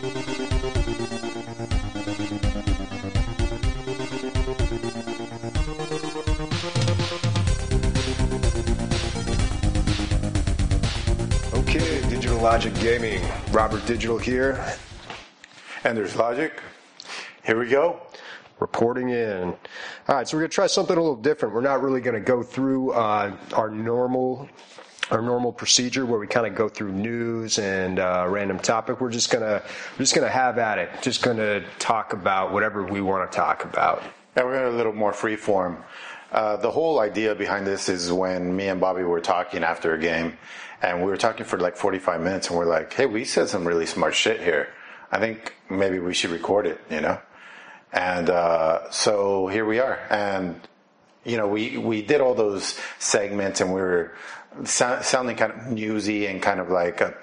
Okay, Digital Logic Gaming. Robert Digital here. And there's Logic. Here we go. Reporting in. All right, so we're going to try something a little different. We're not really going to go through our normal procedure where we kind of go through news and random topic. We're just gonna have at it. Just going to talk about whatever we want to talk about. And we're going to a little more free form. The whole idea behind this is when me and Bobby were talking after a game, and we were talking for like 45 minutes, and we're like, hey, we said some really smart shit here. I think maybe we should record it, you know? And so here we are. And, you know, we did all those segments, and we were sounding kind of newsy and kind of like a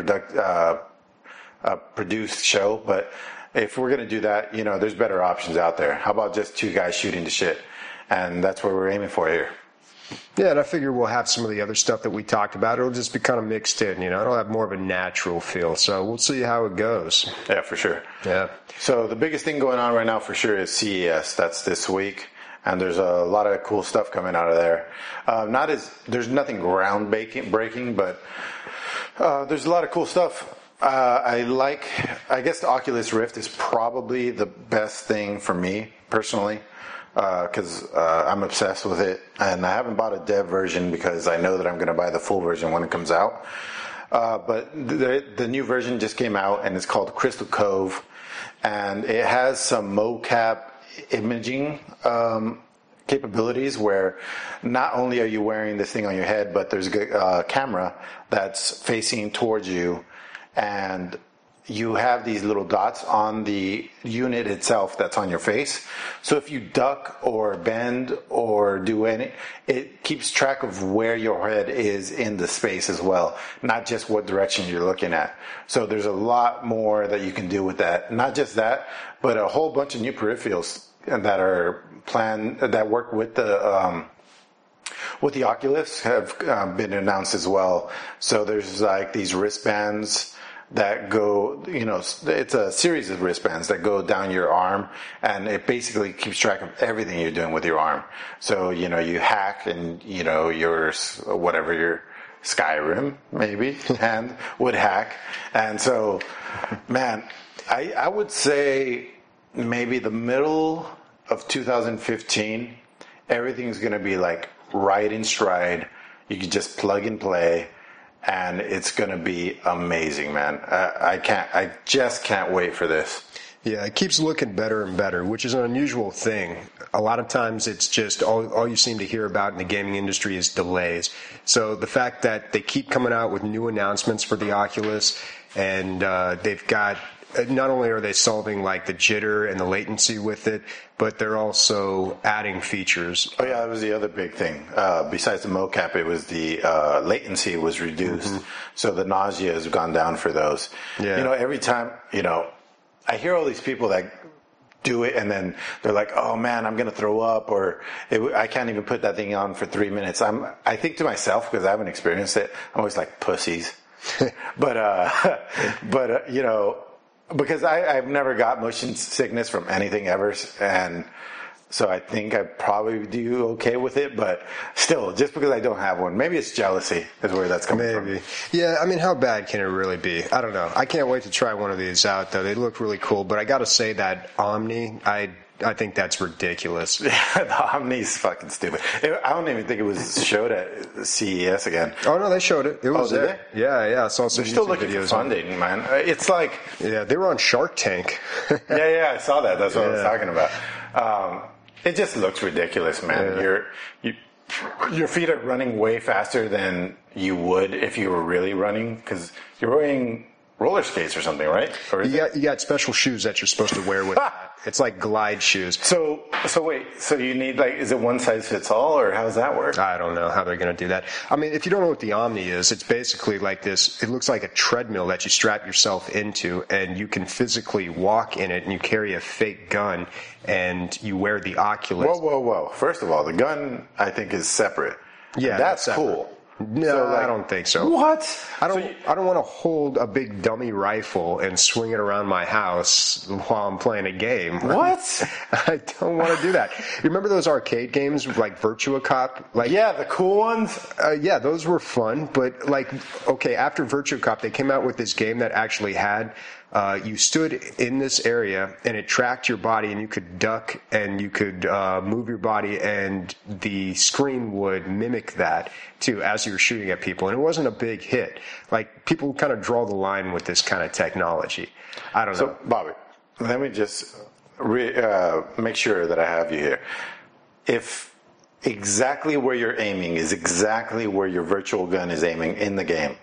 produced show. But if we're going to do that, you know, there's better options out there. How about just two guys shooting the shit? And that's what we're aiming for here. Yeah, and I figure we'll have some of the other stuff that we talked about. It'll just be kind of mixed in, you know. It'll have more of a natural feel. So we'll see how it goes. Yeah, for sure. Yeah. So the biggest thing going on right now for sure is CES. That's this week. And there's a lot of cool stuff coming out of there. There's nothing groundbreaking, but there's a lot of cool stuff. I guess the Oculus Rift is probably the best thing for me personally. Because I'm obsessed with it, and I haven't bought a dev version because I know that I'm going to buy the full version when it comes out. But the new version just came out, and it's called Crystal Cove, and it has some mocap imaging capabilities where not only are you wearing this thing on your head, but there's a camera that's facing towards you, and you have these little dots on the unit itself that's on your face. So if you duck or bend or do it keeps track of where your head is in the space as well, not just what direction you're looking at. So there's a lot more that you can do with that. Not just that, but a whole bunch of new peripherals that are planned that work with the Oculus have been announced as well. So there's like these wristbands that go, you know, it's a series of wristbands that go down your arm, and it basically keeps track of everything you're doing with your arm. So, you know, you hack, and, you know, your Skyrim, maybe, hand would hack. And so, man, I would say maybe the middle of 2015, everything's going to be like right in stride. You can just plug and play. And it's going to be amazing, man. I just can't wait for this. Yeah, it keeps looking better and better, which is an unusual thing. A lot of times it's just all you seem to hear about in the gaming industry is delays. So the fact that they keep coming out with new announcements for the Oculus, and they've got, not only are they solving like the jitter and the latency with it, but they're also adding features. Oh yeah, that was the other big thing. Besides the mocap, it was the latency was reduced. Mm-hmm. So the nausea has gone down for those. Yeah. You know, every time, you know, I hear all these people that do it and then they're like, oh man, I'm going to throw up, or I can't even put that thing on for 3 minutes. I think to myself, because I haven't experienced it, I'm always like, pussies. but you know, because I've never got motion sickness from anything ever, and so I think I probably do okay with it, but still, just because I don't have one, maybe it's jealousy is where that's coming from. Yeah, I mean, how bad can it really be? I don't know. I can't wait to try one of these out, though. They look really cool, but I got to say that Omni, I think that's ridiculous. Yeah, the Omni's fucking stupid. I don't even think it was showed at CES again. Oh, no, they showed it. It was did there. They? Yeah, I saw some They're still looking for funding, man. It's like... Yeah, they were on Shark Tank. yeah, I saw that. That's what I was talking about. It just looks ridiculous, man. Yeah. Your feet are running way faster than you would if you were really running, because you're wearing roller skates or something, right? Or you got special shoes that you're supposed to wear with that. It's like glide shoes. So wait, so you need, like, is it one size fits all, or how does that work? I don't know how they're going to do that. I mean, if you don't know what the Omni is, it's basically like this. It looks like a treadmill that you strap yourself into, and you can physically walk in it, and you carry a fake gun, and you wear the Oculus. Whoa. First of all, the gun, I think, is separate. Yeah, that's cool. No, So, like, I don't think so. What? I don't want to hold a big dummy rifle and swing it around my house while I'm playing a game. What? I don't want to do that. You remember those arcade games like Virtua Cop? Like, Yeah, the cool ones. yeah, those were fun. But like, okay, after Virtua Cop, they came out with this game that actually had. You stood in this area and it tracked your body, and you could duck and you could move your body, and the screen would mimic that too as you were shooting at people. And it wasn't a big hit. Like, people kind of draw the line with this kind of technology. I don't know. So, Bobby, let me just make sure that I have you here. If exactly where you're aiming is exactly where your virtual gun is aiming in the game,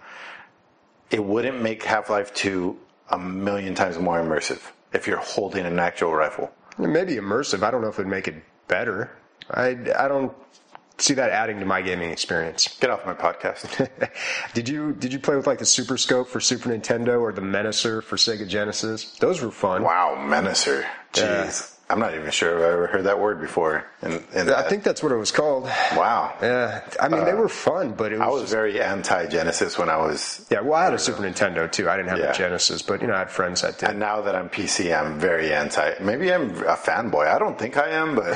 it wouldn't make Half-Life 2 a million times more immersive if you're holding an actual rifle. Maybe immersive. I don't know if it would make it better. I don't see that adding to my gaming experience. Get off my podcast. Did you play with like the Super Scope for Super Nintendo or the Menacer for Sega Genesis? Those were fun. Wow, Menacer. Jeez. I'm not even sure if I ever heard that word before. I think that's what it was called. Wow. Yeah. I mean, they were fun, but I was very anti-Genesis when I was... Yeah, well, I had a Super Nintendo, too. I didn't have a Genesis, but, I had friends that did. And now that I'm PC, I'm very anti... Maybe I'm a fanboy. I don't think I am, but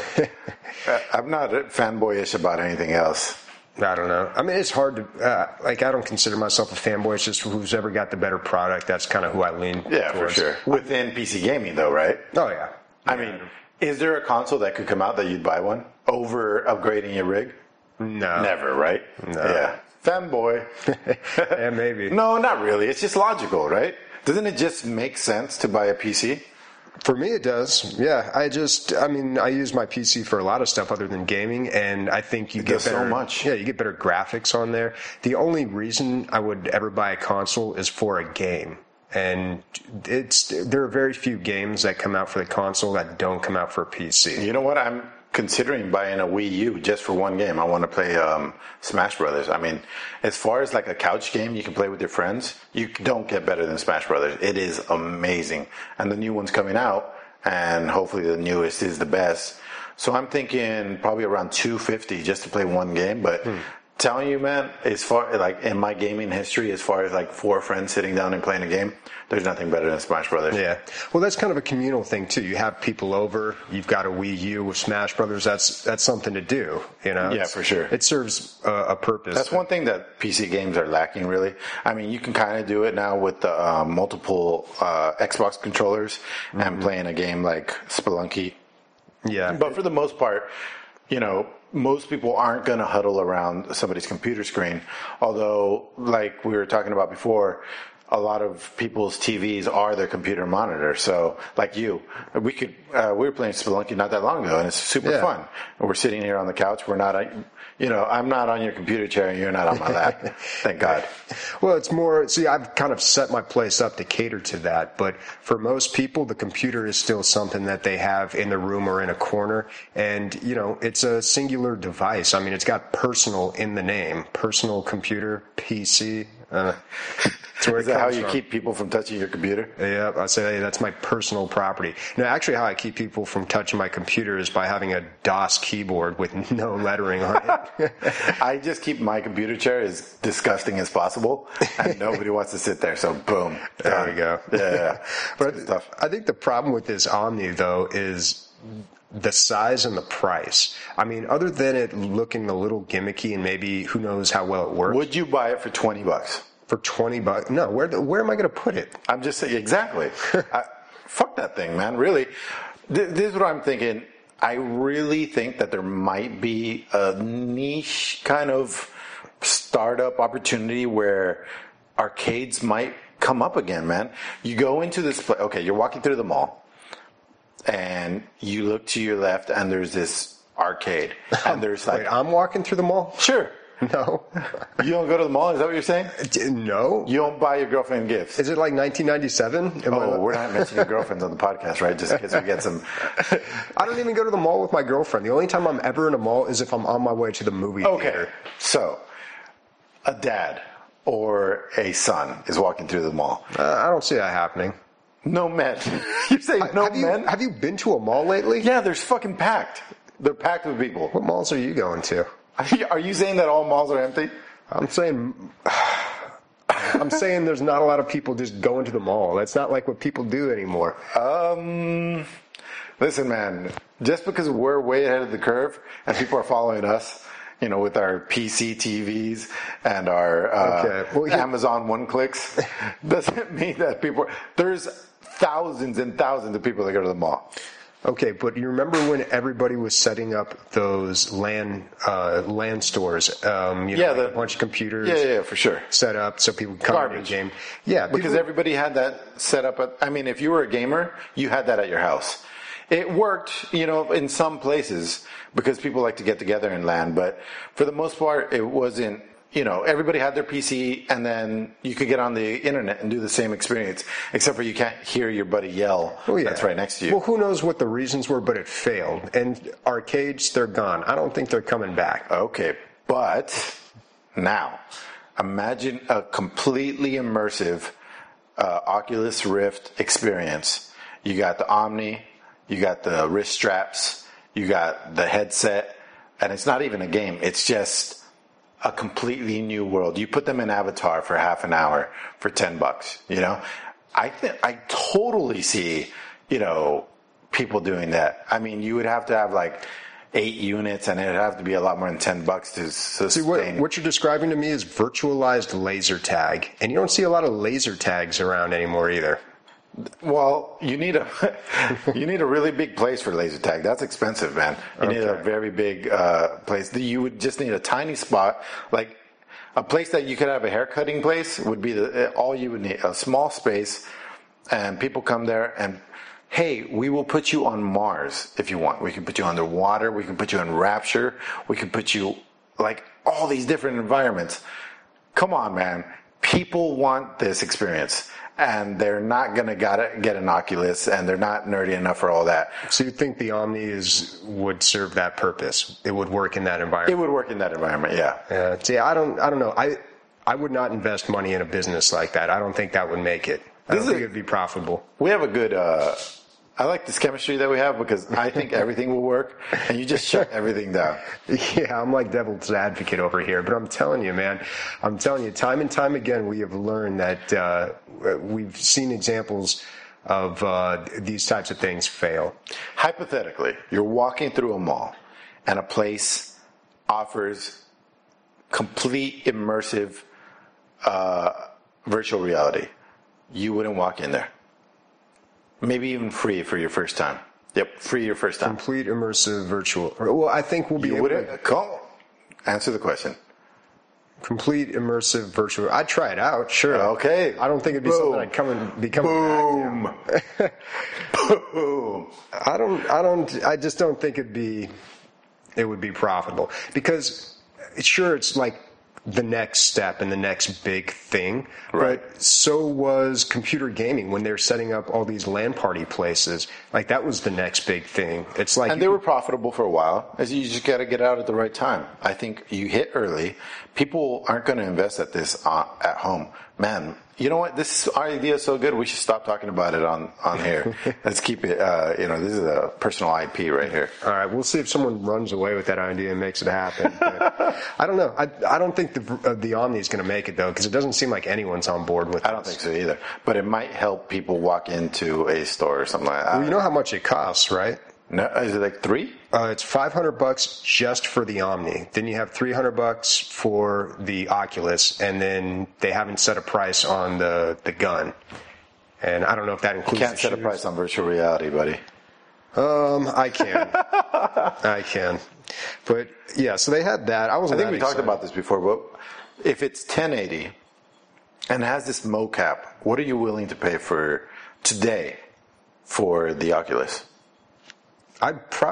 I'm not fanboyish about anything else. I don't know. I mean, it's hard to... I don't consider myself a fanboy. It's just who's ever got the better product. That's kind of who I lean Yeah, towards. for sure. Within PC gaming, though, right? Oh, yeah. I mean, is there a console that could come out that you'd buy one over upgrading your rig? No. Never, right? No. Yeah. Fanboy. Yeah, maybe. No, not really. It's just logical, right? Doesn't it just make sense to buy a PC? For me, it does. Yeah, I use my PC for a lot of stuff other than gaming, and I think you get better, so much. Yeah, you get better graphics on there. The only reason I would ever buy a console is for a game. And there are very few games that come out for the console that don't come out for a PC. You know what? I'm considering buying a Wii U just for one game. I want to play Smash Brothers. I mean, as far as like a couch game you can play with your friends, you don't get better than Smash Brothers. It is amazing. And the new one's coming out, and hopefully the newest is the best. So I'm thinking probably around $250 just to play one game, but... Telling you, man, as far like in my gaming history, as far as like four friends sitting down and playing a game, there's nothing better than Smash Brothers. Yeah, well, that's kind of a communal thing too. You have people over. You've got a Wii U with Smash Brothers. That's something to do. Yeah, for sure. It serves a purpose. That's one thing that PC games are lacking, really. I mean, you can kind of do it now with the multiple Xbox controllers and playing a game like Spelunky. Yeah, but for the most part, most people aren't going to huddle around somebody's computer screen. Although, like we were talking about before, a lot of people's TVs are their computer monitor. So, like you, we were playing Spelunky not that long ago, and it's super fun. And we're sitting here on the couch. We're not, I'm not on your computer chair, and you're not on my lap. Thank God. Well, it's more, I've kind of set my place up to cater to that. But for most people, the computer is still something that they have in the room or in a corner. And, it's a singular device. I mean, it's got personal in the name. Personal computer, PC. Is that how you keep people from touching your computer? Yeah, I say, hey, that's my personal property. No, actually, how I keep people from touching my computer is by having a DOS keyboard with no lettering on it. I just keep my computer chair as disgusting as possible, and nobody wants to sit there, so boom. There we go. Yeah. But I think the problem with this Omni, though, is the size and the price. I mean, other than it looking a little gimmicky and maybe who knows how well it works. Would you buy it for $20? For $20? No, where am I going to put it? I'm just saying, exactly. Fuck that thing, man. Really. This is what I'm thinking. I really think that there might be a niche kind of startup opportunity where arcades might come up again, man. You go into this place. Okay, you're walking through the mall, and you look to your left, and there's this arcade. And there's like... Wait, I'm walking through the mall? Sure. No. You don't go to the mall? Is that what you're saying? No. You don't buy your girlfriend gifts? Is it like 1997? We're not mentioning girlfriends on the podcast, right? Just in case we get some... I don't even go to the mall with my girlfriend. The only time I'm ever in a mall is if I'm on my way to the movie theater. So, a dad or a son is walking through the mall. I don't see that happening. No men. You say no men? Have you been to a mall lately? Yeah, there's fucking packed. They're packed with people. What malls are you going to? Are you saying that all malls are empty? I'm saying there's not a lot of people just going to the mall. That's not like what people do anymore. Listen, man, just because we're way ahead of the curve and people are following us, with our PC TVs and our Amazon one-clicks, doesn't mean that there's thousands and thousands of people that go to the mall. Okay, but you remember when everybody was setting up those LAN stores? A bunch of computers. Yeah, for sure. Set up so people could come in the game. Yeah, because everybody had that set up. If you were a gamer, you had that at your house. It worked, in some places because people like to get together and LAN, but for the most part, it wasn't. Everybody had their PC, and then you could get on the internet and do the same experience, except for you can't hear your buddy yell that's right next to you. Well, who knows what the reasons were, but it failed. And arcades, they're gone. I don't think they're coming back. Okay, but now, imagine a completely immersive Oculus Rift experience. You got the Omni, you got the wrist straps, you got the headset, and it's not even a game. It's just a completely new world. You put them in Avatar for half an hour for $10, I totally see, people doing that. You would have to have like 8 units, and it'd have to be a lot more than $10 to sustain. See, what you're describing to me is virtualized laser tag, and you don't see a lot of laser tags around anymore either. Well, you need a really big place for laser tag. That's expensive, man. You need a very big place. You would just need a tiny spot, like a place that you could have a hair cutting place would be all you would need. A small space, and people come there and, hey, we will put you on Mars if you want. We can put you underwater. We can put you in Rapture. We can put you like all these different environments. Come on, man. People want this experience. And they're not going to get an Oculus, and they're not nerdy enough for all that. So you think the Omni would serve that purpose? It would work in that environment? It would work in that environment, yeah. See, I don't know. I would not invest money in a business like that. I don't think that would make it. I don't think it would be profitable. We have a good... I like this chemistry that we have because I think everything will work, and you just shut everything down. Yeah, I'm like devil's advocate over here, but I'm telling you, man, time and time again, we have learned that we've seen examples of these types of things fail. Hypothetically, you're walking through a mall, and a place offers complete immersive virtual reality. You wouldn't walk in there. Maybe even free for your first time. Yep, free your first time. Complete immersive virtual. Well, I think we'll be able to... Answer the question. Complete immersive virtual. I'd try it out, sure. Okay. I don't think it'd be something I'd be coming back to. Boom. I just don't think it would be profitable. Because, sure, it's like the next step and the next big thing. Right. But so was computer gaming when they're setting up all these LAN party places. Like, that was the next big thing. It's like... And they were profitable for a while. You just got to get out at the right time. I think you hit early. People aren't going to invest at this at home. Man, you know what? Our idea is so good, we should stop talking about it on here. Let's keep it, this is a personal IP right here. All right, we'll see if someone runs away with that idea and makes it happen. But I don't know. I don't think the Omni is going to make it, though, because it doesn't seem like anyone's on board with it. I don't think so either. But it might help people walk into a store or something like that. Well, you know how much it costs, right? No, is it like $3? It's $500 just for the Omni. Then you have $300 for the Oculus, and then they haven't set a price on the gun. And I don't know if that includes. You can't set a price on virtual reality, buddy. I can. I can. But yeah, so they had that. I think we talked about this before, but if it's 1080 and it has this mocap, what are you willing to pay for today for the Oculus? I'd pay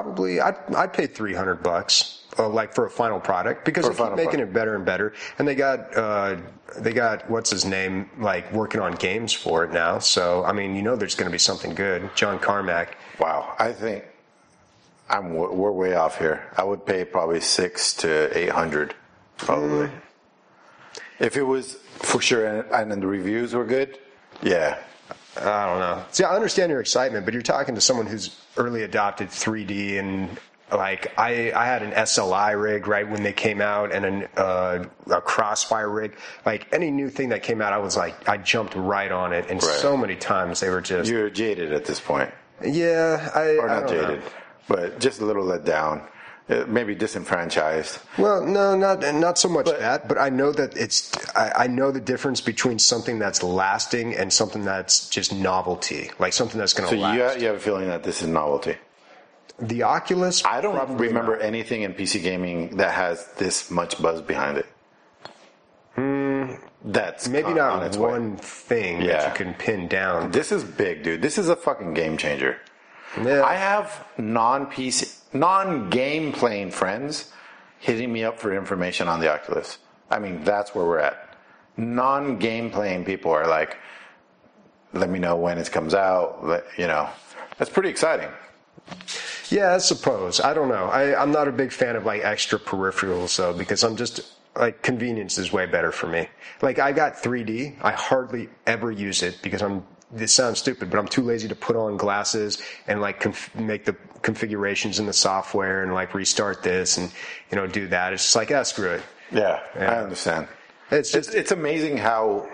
$300, like for a final product, because they keep making it better and better. And they got what's his name, like working on games for it now. So I mean, there's going to be something good. John Carmack. Wow, I think we're way off here. I would pay probably $600 to $800, probably. If it was for sure, and then the reviews were good, yeah. I don't know. See, I understand your excitement, but you're talking to someone who's early adopted 3D and Like I had an SLI rig right when they came out, and a Crossfire rig. Like any new thing that came out, I jumped right on it, and so many times they were just. You're jaded at this point. Yeah, or not jaded, but just a little let down. Maybe disenfranchised. Well, no, not so much that, but I know that I know the difference between something that's lasting and something that's just novelty, like something that's going to last. So you have a feeling that this is novelty. The Oculus. I don't remember anything in PC gaming that has this much buzz behind it. That's maybe not one thing that you can pin down. This is big, dude. This is a fucking game changer. Yeah. I have non-game playing friends hitting me up for information on the Oculus. I mean, that's where we're at. Non-game playing people are like, let me know when it comes out. That's pretty exciting. Yeah, I suppose. I don't know. I'm not a big fan of like extra peripherals though, because I'm just like convenience is way better for me. Like I got 3D. I hardly ever use it because this sounds stupid, but I'm too lazy to put on glasses and like make the configurations in the software and like restart this and do that. It's just like screw it. Yeah, I understand. It's amazing how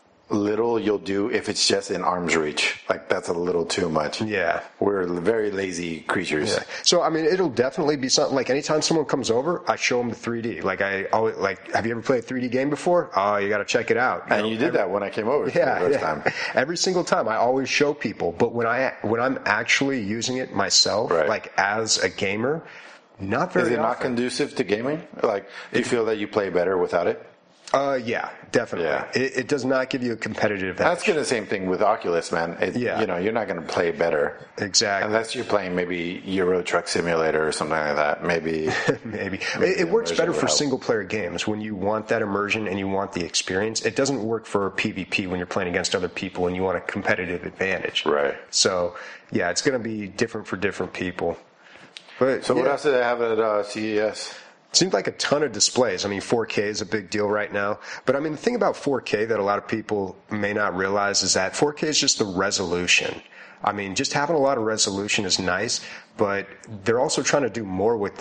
little you'll do if it's just in arm's reach. Like that's a little too much. Yeah, we're very lazy creatures. Yeah. So I mean, it'll definitely be something. Like anytime someone comes over, I show them the 3D. Like I always have you ever played a 3D game before? Oh, you got to check it out. And you did that when I came over. Yeah, the first time. Every single time, I always show people. But when I'm actually using it myself, like as a gamer, not very. Is it often. not conducive to gaming? Like, do you feel that you play better without it? Yeah, definitely. Yeah. It does not give you a competitive edge. That's the same thing with Oculus, man. You're not going to play better. Exactly. Unless you're playing maybe Euro Truck Simulator or something like that. Maybe. maybe. It works better for single-player games when you want that immersion and you want the experience. It doesn't work for PvP when you're playing against other people and you want a competitive advantage. Right. So, yeah, it's going to be different for different people. But what else did they have at CES? Seems like a ton of displays. I mean, 4K is a big deal right now. But I mean, the thing about 4K that a lot of people may not realize is that 4K is just the resolution. I mean, just having a lot of resolution is nice, but they're also trying to do more with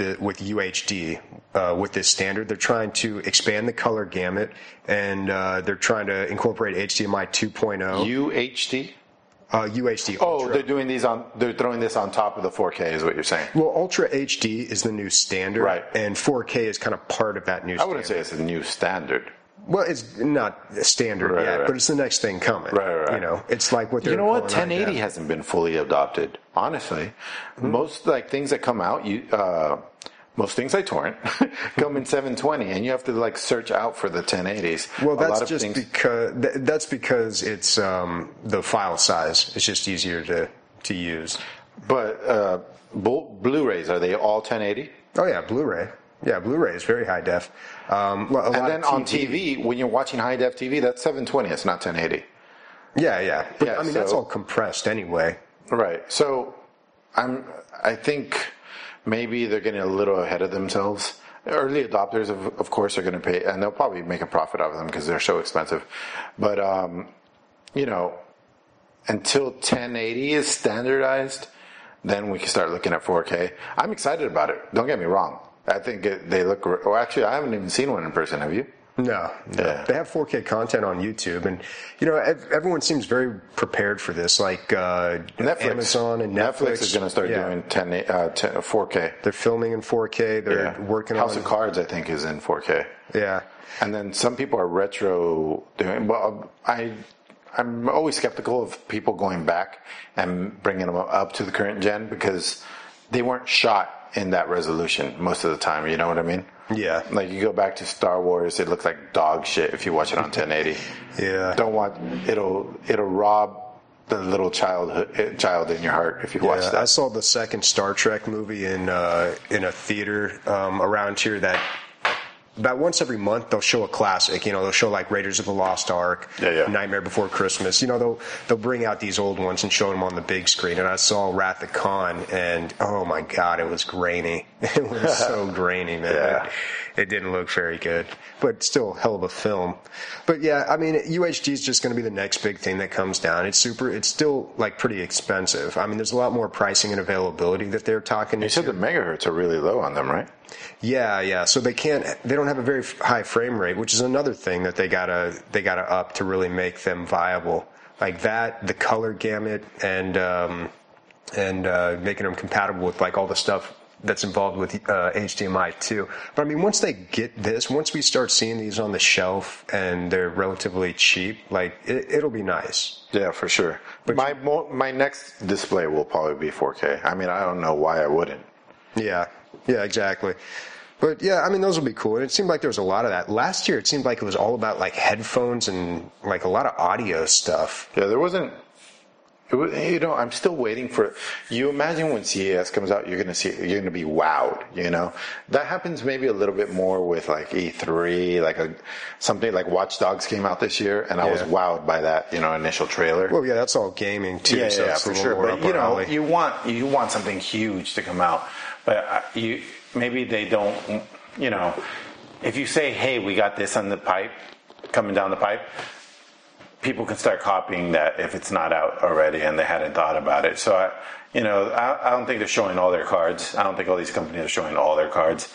UHD, with this standard. They're trying to expand the color gamut, and they're trying to incorporate HDMI 2.0. UHD? UHD. Oh, Ultra. they're throwing this on top of the 4K is what you're saying. Well, Ultra HD is the new standard, right? And 4K is kind of part of that new standard. I wouldn't say it's a new standard. Well, it's not standard yet, but it's the next thing coming. Right. It's like what they're. You know what? 1080 hasn't been fully adopted. Honestly, most things that come out, most things I torrent come in 720, and you have to search out for the 1080s. Well, that's because it's the file size. It's just easier to use. But Blu-rays, are they all 1080? Oh yeah, Blu-ray. Yeah, Blu-ray is very high def. And then on TV, when you're watching high def TV, that's 720. It's not 1080. Yeah. But I mean, that's all compressed anyway. Right. So I think. Maybe they're getting a little ahead of themselves. Early adopters, of course, are going to pay, and they'll probably make a profit out of them because they're so expensive. But, until 1080 is standardized, then we can start looking at 4K. I'm excited about it. Don't get me wrong. I think they look. Well, actually, I haven't even seen one in person. Have you? No. Yeah. They have 4K content on YouTube, and everyone seems very prepared for this. Like Netflix. Amazon and Netflix is going to start doing 4K. They're filming in 4K. They're working House of Cards, I think, is in 4K. Yeah. And then some people are retro doing. Well, I'm always skeptical of people going back and bringing them up to the current gen because they weren't shot in that resolution most of the time. You know what I mean? Yeah. Like you go back to Star Wars, it looks like dog shit if you watch it on 1080. Yeah. It'll rob the little child in your heart if you watch that. I saw the second Star Trek movie in a theater around here that about once every month they'll show a classic. They'll show like Raiders of the Lost Ark, Nightmare Before Christmas. They'll bring out these old ones and show them on the big screen. And I saw Wrath of Khan, and oh my God, it was grainy. It was so grainy, man. Yeah. It didn't look very good, but still hell of a film. But yeah, I mean, UHD is just going to be the next big thing that comes down. It's still like pretty expensive. I mean, there's a lot more pricing and availability that they're talking. You said the megahertz are really low on them, right? Yeah. So they don't have a very high frame rate, which is another thing that they gotta up to really make them viable. Like that, the color gamut, and making them compatible with like all the stuff that's involved with HDMI too. But I mean, once we start seeing these on the shelf and they're relatively cheap, like it'll be nice. Yeah, for sure. But my next display will probably be 4K. I mean, I don't know why I wouldn't. Yeah, exactly. But yeah, I mean, those will be cool. And it seemed like there was a lot of that. Last year, it seemed like it was all about like headphones and like a lot of audio stuff. Yeah, there wasn't. I'm still waiting for. You imagine when CES comes out, you're gonna be wowed. That happens maybe a little bit more with like E3, like something like Watch Dogs came out this year, and I was wowed by that initial trailer. Well, yeah, that's all gaming too. Yeah, for sure. But you want something huge to come out, but maybe they don't. If you say, hey, we got this on the pipe, coming down the pipe. People can start copying that if it's not out already and they hadn't thought about it. So, I don't think they're showing all their cards. I don't think all these companies are showing all their cards.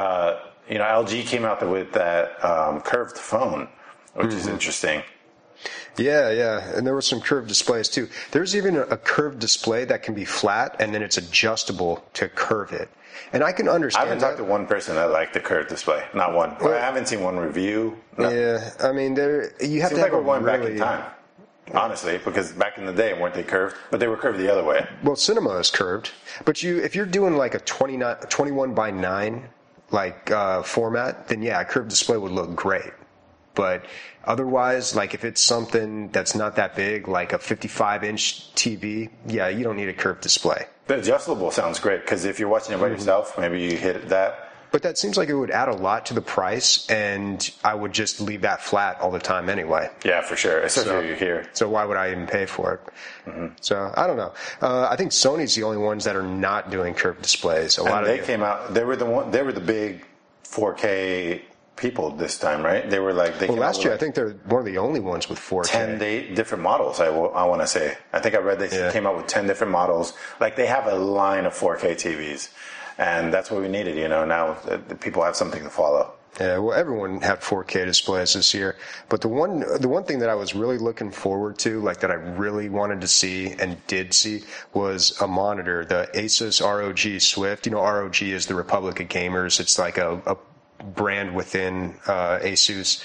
LG came out with that curved phone, which is interesting. Yeah, and there were some curved displays too. There's even a curved display that can be flat and then it's adjustable to curve it. And I can understand. I haven't talked to one person that liked the curved display. Not one. Well, I haven't seen one review. No. Yeah, I mean, you have to have like we're going back in time. Honestly, because back in the day, weren't they curved? But they were curved the other way. Well, cinema is curved, but if you're doing like a 21 by 9 format, then yeah, a curved display would look great. But otherwise, like if it's something that's not that big, like a 55-inch TV, yeah, you don't need a curved display. The adjustable sounds great because if you're watching it by yourself, maybe you hit that. But that seems like it would add a lot to the price, and I would just leave that flat all the time anyway. Yeah, for sure, especially if you're here. So why would I even pay for it? Mm-hmm. So I don't know. I think Sony's the only ones that are not doing curved displays. They came out. They were the big 4K people this time, right? They were like last year I think they're one of the only ones with 4K. 10 different models. I want to say. I think I read they came out with 10 different models. Like they have a line of 4K TVs, and that's what we needed. Now people have something to follow. Yeah, well, everyone had 4K displays this year, but the one thing that I was really looking forward to, like that I really wanted to see and did see, was a monitor, the Asus ROG Swift. ROG is the Republic of Gamers. It's like a brand within Asus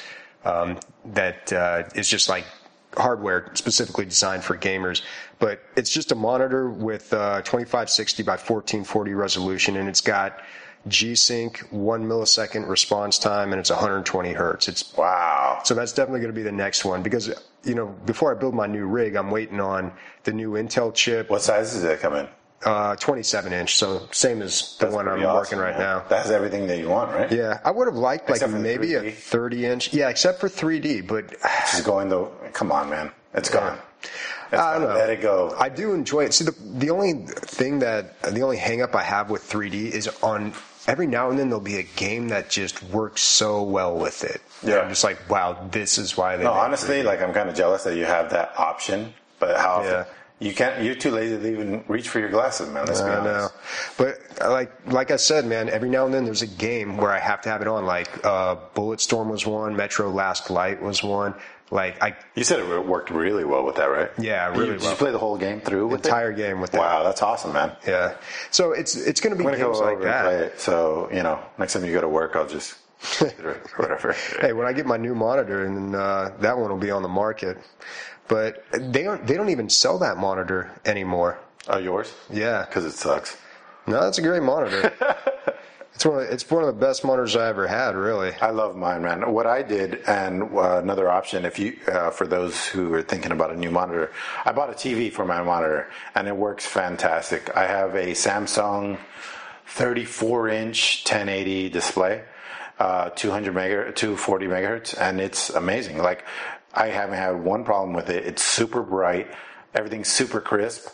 that is just like hardware specifically designed for gamers. But it's just a monitor with 2560 by 1440 resolution, and it's got G-Sync, 1 millisecond response time, and it's 120 hertz. Wow. So that's definitely going to be the next one because, before I build my new rig, I'm waiting on the new Intel chip. What size does it come in? 27-inch, so same as the one I'm working right now. That has everything that you want, right? Yeah, I would have liked maybe a 30-inch. Yeah, except for 3D, but it's going though. Come on, man, it's gone. I don't know. Let it go. I do enjoy it. See, the only hang up I have with 3D is on every now and then there'll be a game that just works so well with it. Yeah, I'm just like, wow, this is why they. No, honestly, 3D. Like I'm kind of jealous that you have that option, but how often? Yeah. You can't. You're too lazy to even reach for your glasses, man. Let's be honest. I know. But like I said, man, every now and then there's a game where I have to have it on. Like Bulletstorm was one. Metro Last Light was one. You said it worked really well with that, right? Yeah, really well. Did you play the whole game through with entire game with that? Wow, that's awesome, man. Yeah. So it's going to be games like that. Play it. So next time you go to work, I'll just whatever. Hey, when I get my new monitor, and that one will be on the market. But they don't even sell that monitor anymore. Oh, yours? Yeah. Because it sucks. No, it's a great monitor. It's one of the best monitors I ever had, really. I love mine, man. What I did, and another option, if you for those who are thinking about a new monitor, I bought a TV for my monitor, and it works fantastic. I have a Samsung 34-inch 1080 display. 240 megahertz, and it's amazing. Like, I haven't had one problem with it. It's super bright. Everything's super crisp.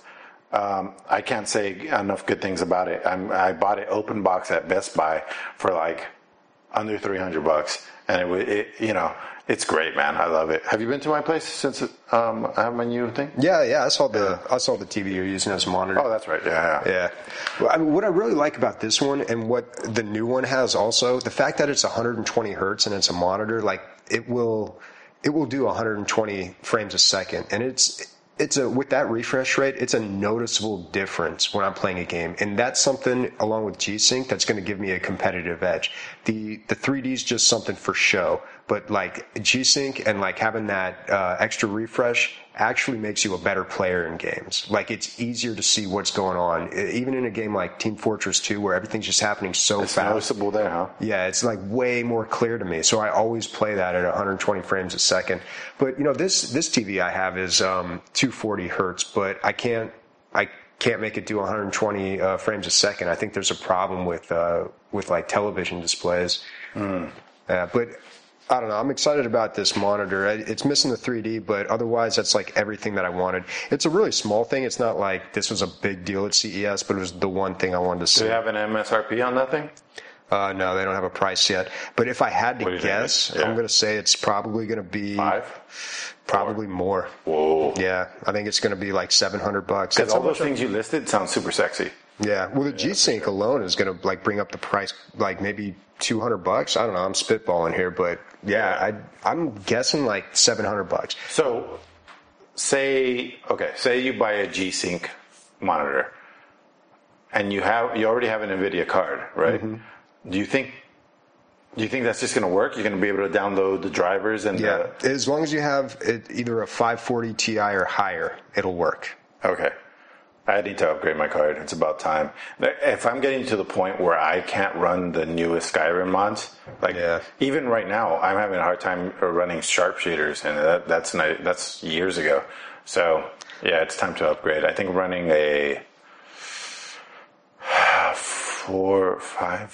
I can't say enough good things about it. I bought it open box at Best Buy for like under $300, and it's great, man. I love it. Have you been to my place since I have my new thing? Yeah. I saw the TV you're using as a monitor. Oh, that's right. Yeah. Well, I mean, what I really like about this one and what the new one has also, the fact that it's 120 hertz and it's a monitor, like it will do 120 frames a second, and it's with that refresh rate, it's a noticeable difference when I'm playing a game, and that's something along with G-Sync that's going to give me a competitive edge. The 3D is just something for show, but like G-Sync and like having that extra refresh actually makes you a better player in games. Like, it's easier to see what's going on, even in a game like Team Fortress 2 where everything's just happening so it's fast. It's noticeable there, huh? Yeah, it's like way more clear to me. So I always play that at 120 frames a second. But this TV I have is 240 hertz, but I can't make it do 120 frames a second. I think there's a problem with like television displays. But I don't know. I'm excited about this monitor. It's missing the 3D, but otherwise that's like everything that I wanted. It's a really small thing. It's not like this was a big deal at CES, but it was the one thing I wanted to see. Do they have an MSRP on that thing? No, they don't have a price yet. But if I had to guess, I'm going to say it's probably going to be $5? Probably more. Whoa. Yeah, I think it's going to be like $700. Because all those things you listed sound super sexy. Yeah, well, the G-Sync alone is going to like bring up the price like maybe $200. I don't know. I'm spitballing here, but I'm guessing like $700. So, say you buy a G-Sync monitor, and you already have an NVIDIA card, right? Mm-hmm. Do you think that's just going to work? You're going to be able to download the drivers and as long as you have either a 540 Ti or higher, it'll work. Okay. I need to upgrade my card. It's about time. If I'm getting to the point where I can't run the newest Skyrim mods, even right now, I'm having a hard time running sharp shaders, and that's years ago. So it's time to upgrade. I think running a 4 or 5.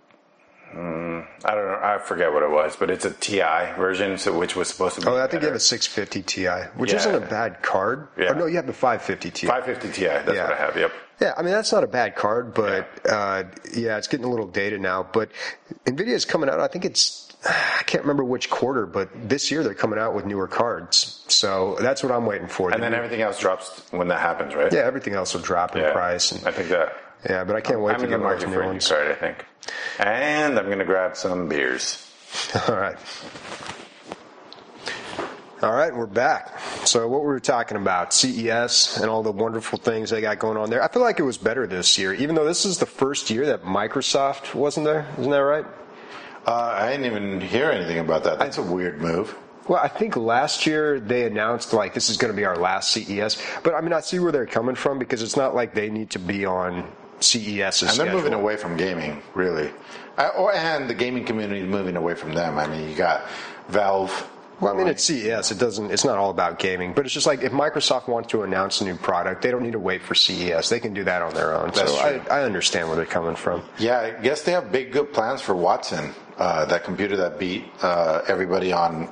I don't know. I forget what it was, but it's a TI version, which was supposed to be. Oh, I think you have a 650 Ti, which isn't a bad card. Yeah. Oh, no, you have the 550 Ti. 550 Ti. That's what I have. Yep. Yeah, I mean that's not a bad card, but it's getting a little dated now. But NVIDIA is coming out. I think I can't remember which quarter, but this year they're coming out with newer cards. So that's what I'm waiting for. And then everything else drops when that happens, right? Yeah, everything else will drop in price. And, I think that. Yeah, but I can't wait to get market for a new card, I think. And I'm going to grab some beers. All right. All right, we're back. So what were we talking about? CES and all the wonderful things they got going on there. I feel like it was better this year, even though this is the first year that Microsoft wasn't there. Isn't that right? I didn't even hear anything about that. That's a weird move. Well, I think last year they announced like this is going to be our last CES. But I mean, I see where they're coming from because it's not like they need to be on CES's and they're moving away from gaming, really. And the gaming community is moving away from them. I mean, you got Valve. Well, I mean, at CES, it's not all about gaming, but it's just like if Microsoft wants to announce a new product, they don't need to wait for CES. They can do that on their own. That's so true. I understand where they're coming from. Yeah, I guess they have big, good plans for Watson, that computer that beat everybody on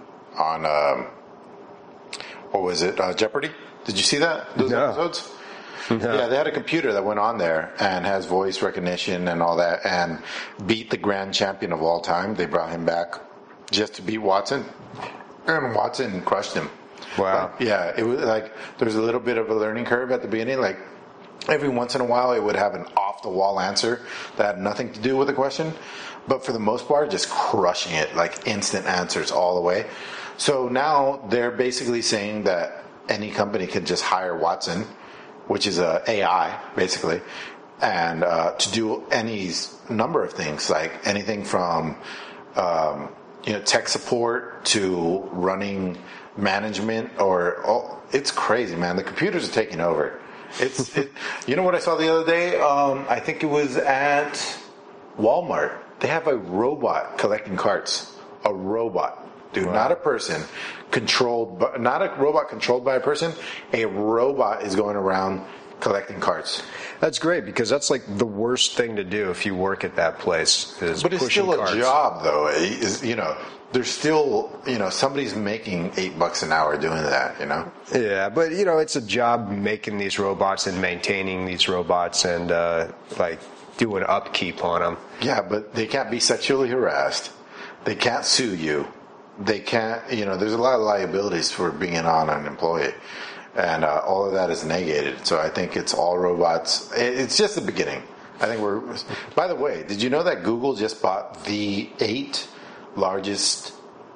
what was it, Jeopardy? Did you see that, those episodes? No. Yeah, they had a computer that went on there and has voice recognition and all that and beat the grand champion of all time. They brought him back just to beat Watson, and Watson crushed him. Wow. Yeah, it was like there was a little bit of a learning curve at the beginning. Like every once in a while, it would have an off-the-wall answer that had nothing to do with the question, but for the most part, just crushing it, like instant answers all the way. So now they're basically saying that any company could just hire Watson, which is a AI basically, and to do any number of things, like anything from tech support to running management it's crazy, man. The computers are taking over. You know what I saw the other day? I think it was at Walmart. They have a robot collecting carts. A robot. Dude, wow. Not a person not a robot controlled by a person. A robot is going around collecting carts. That's great because that's like the worst thing to do if you work at that place. But it's still a job, though. There's still, somebody's making $8 an hour doing that, Yeah, but it's a job making these robots and maintaining these robots and doing upkeep on them. Yeah, but they can't be sexually harassed. They can't sue you. They can't, there's a lot of liabilities for being an employee. And all of that is negated. So I think it's all robots. It's just the beginning. I think by the way, did you know that Google just bought the 8 largest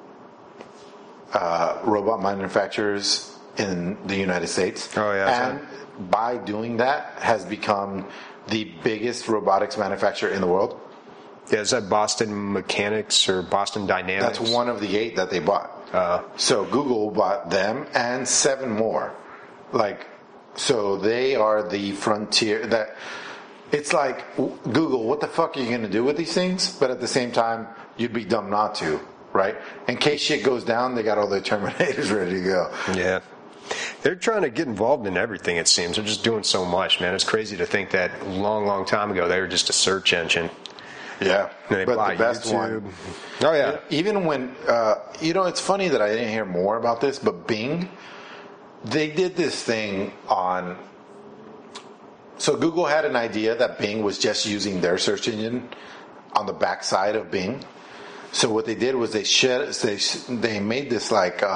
robot manufacturers in the United States? Oh, yeah. And by doing that, has become the biggest robotics manufacturer in the world. Yeah, is that Boston Mechanics or Boston Dynamics? That's one of the 8 that they bought. So Google bought them and 7 more. So they are the frontier. That it's like, Google, what the fuck are you going to do with these things? But at the same time, you'd be dumb not to, right? In case shit goes down, they got all their Terminators ready to go. Yeah. They're trying to get involved in everything, it seems. They're just doing so much, man. It's crazy to think that a long, long time ago, they were just a search engine. Yeah, but the best YouTube. One. Oh, yeah. Even when, it's funny that I didn't hear more about this, but Bing, they did this thing on... So Google had an idea that Bing was just using their search engine on the backside of Bing. So what they did was they made this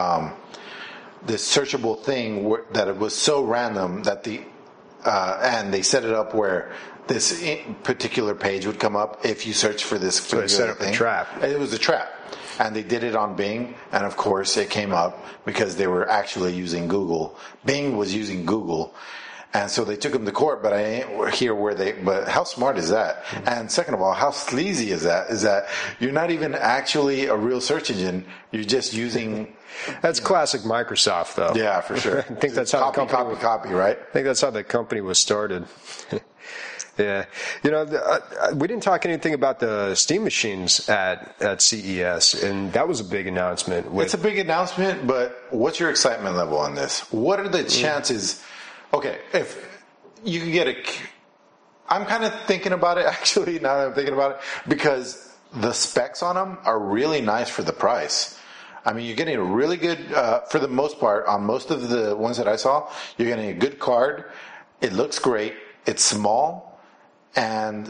this searchable thing that it was so random that and they set it up where this particular page would come up if you search for this particular thing. So they set up a trap. It was a trap. And they did it on Bing, and of course it came up because they were actually using Google. Bing was using Google. And so they took them to court, but I ain't here but how smart is that? And second of all, how sleazy is that? Is that you're not even actually a real search engine, you're just using... That's classic Microsoft, though. Yeah, for sure. I think that's how copy, right? I think that's how the company was started. Yeah. We didn't talk anything about the Steam machines at CES, and that was a big announcement. It's a big announcement, but what's your excitement level on this? What are the chances... Okay, if you can get I'm kind of thinking about it, actually, now that I'm thinking about it, because the specs on them are really nice for the price. I mean, you're getting a really good, for the most part, on most of the ones that I saw, you're getting a good card. It looks great. It's small. And,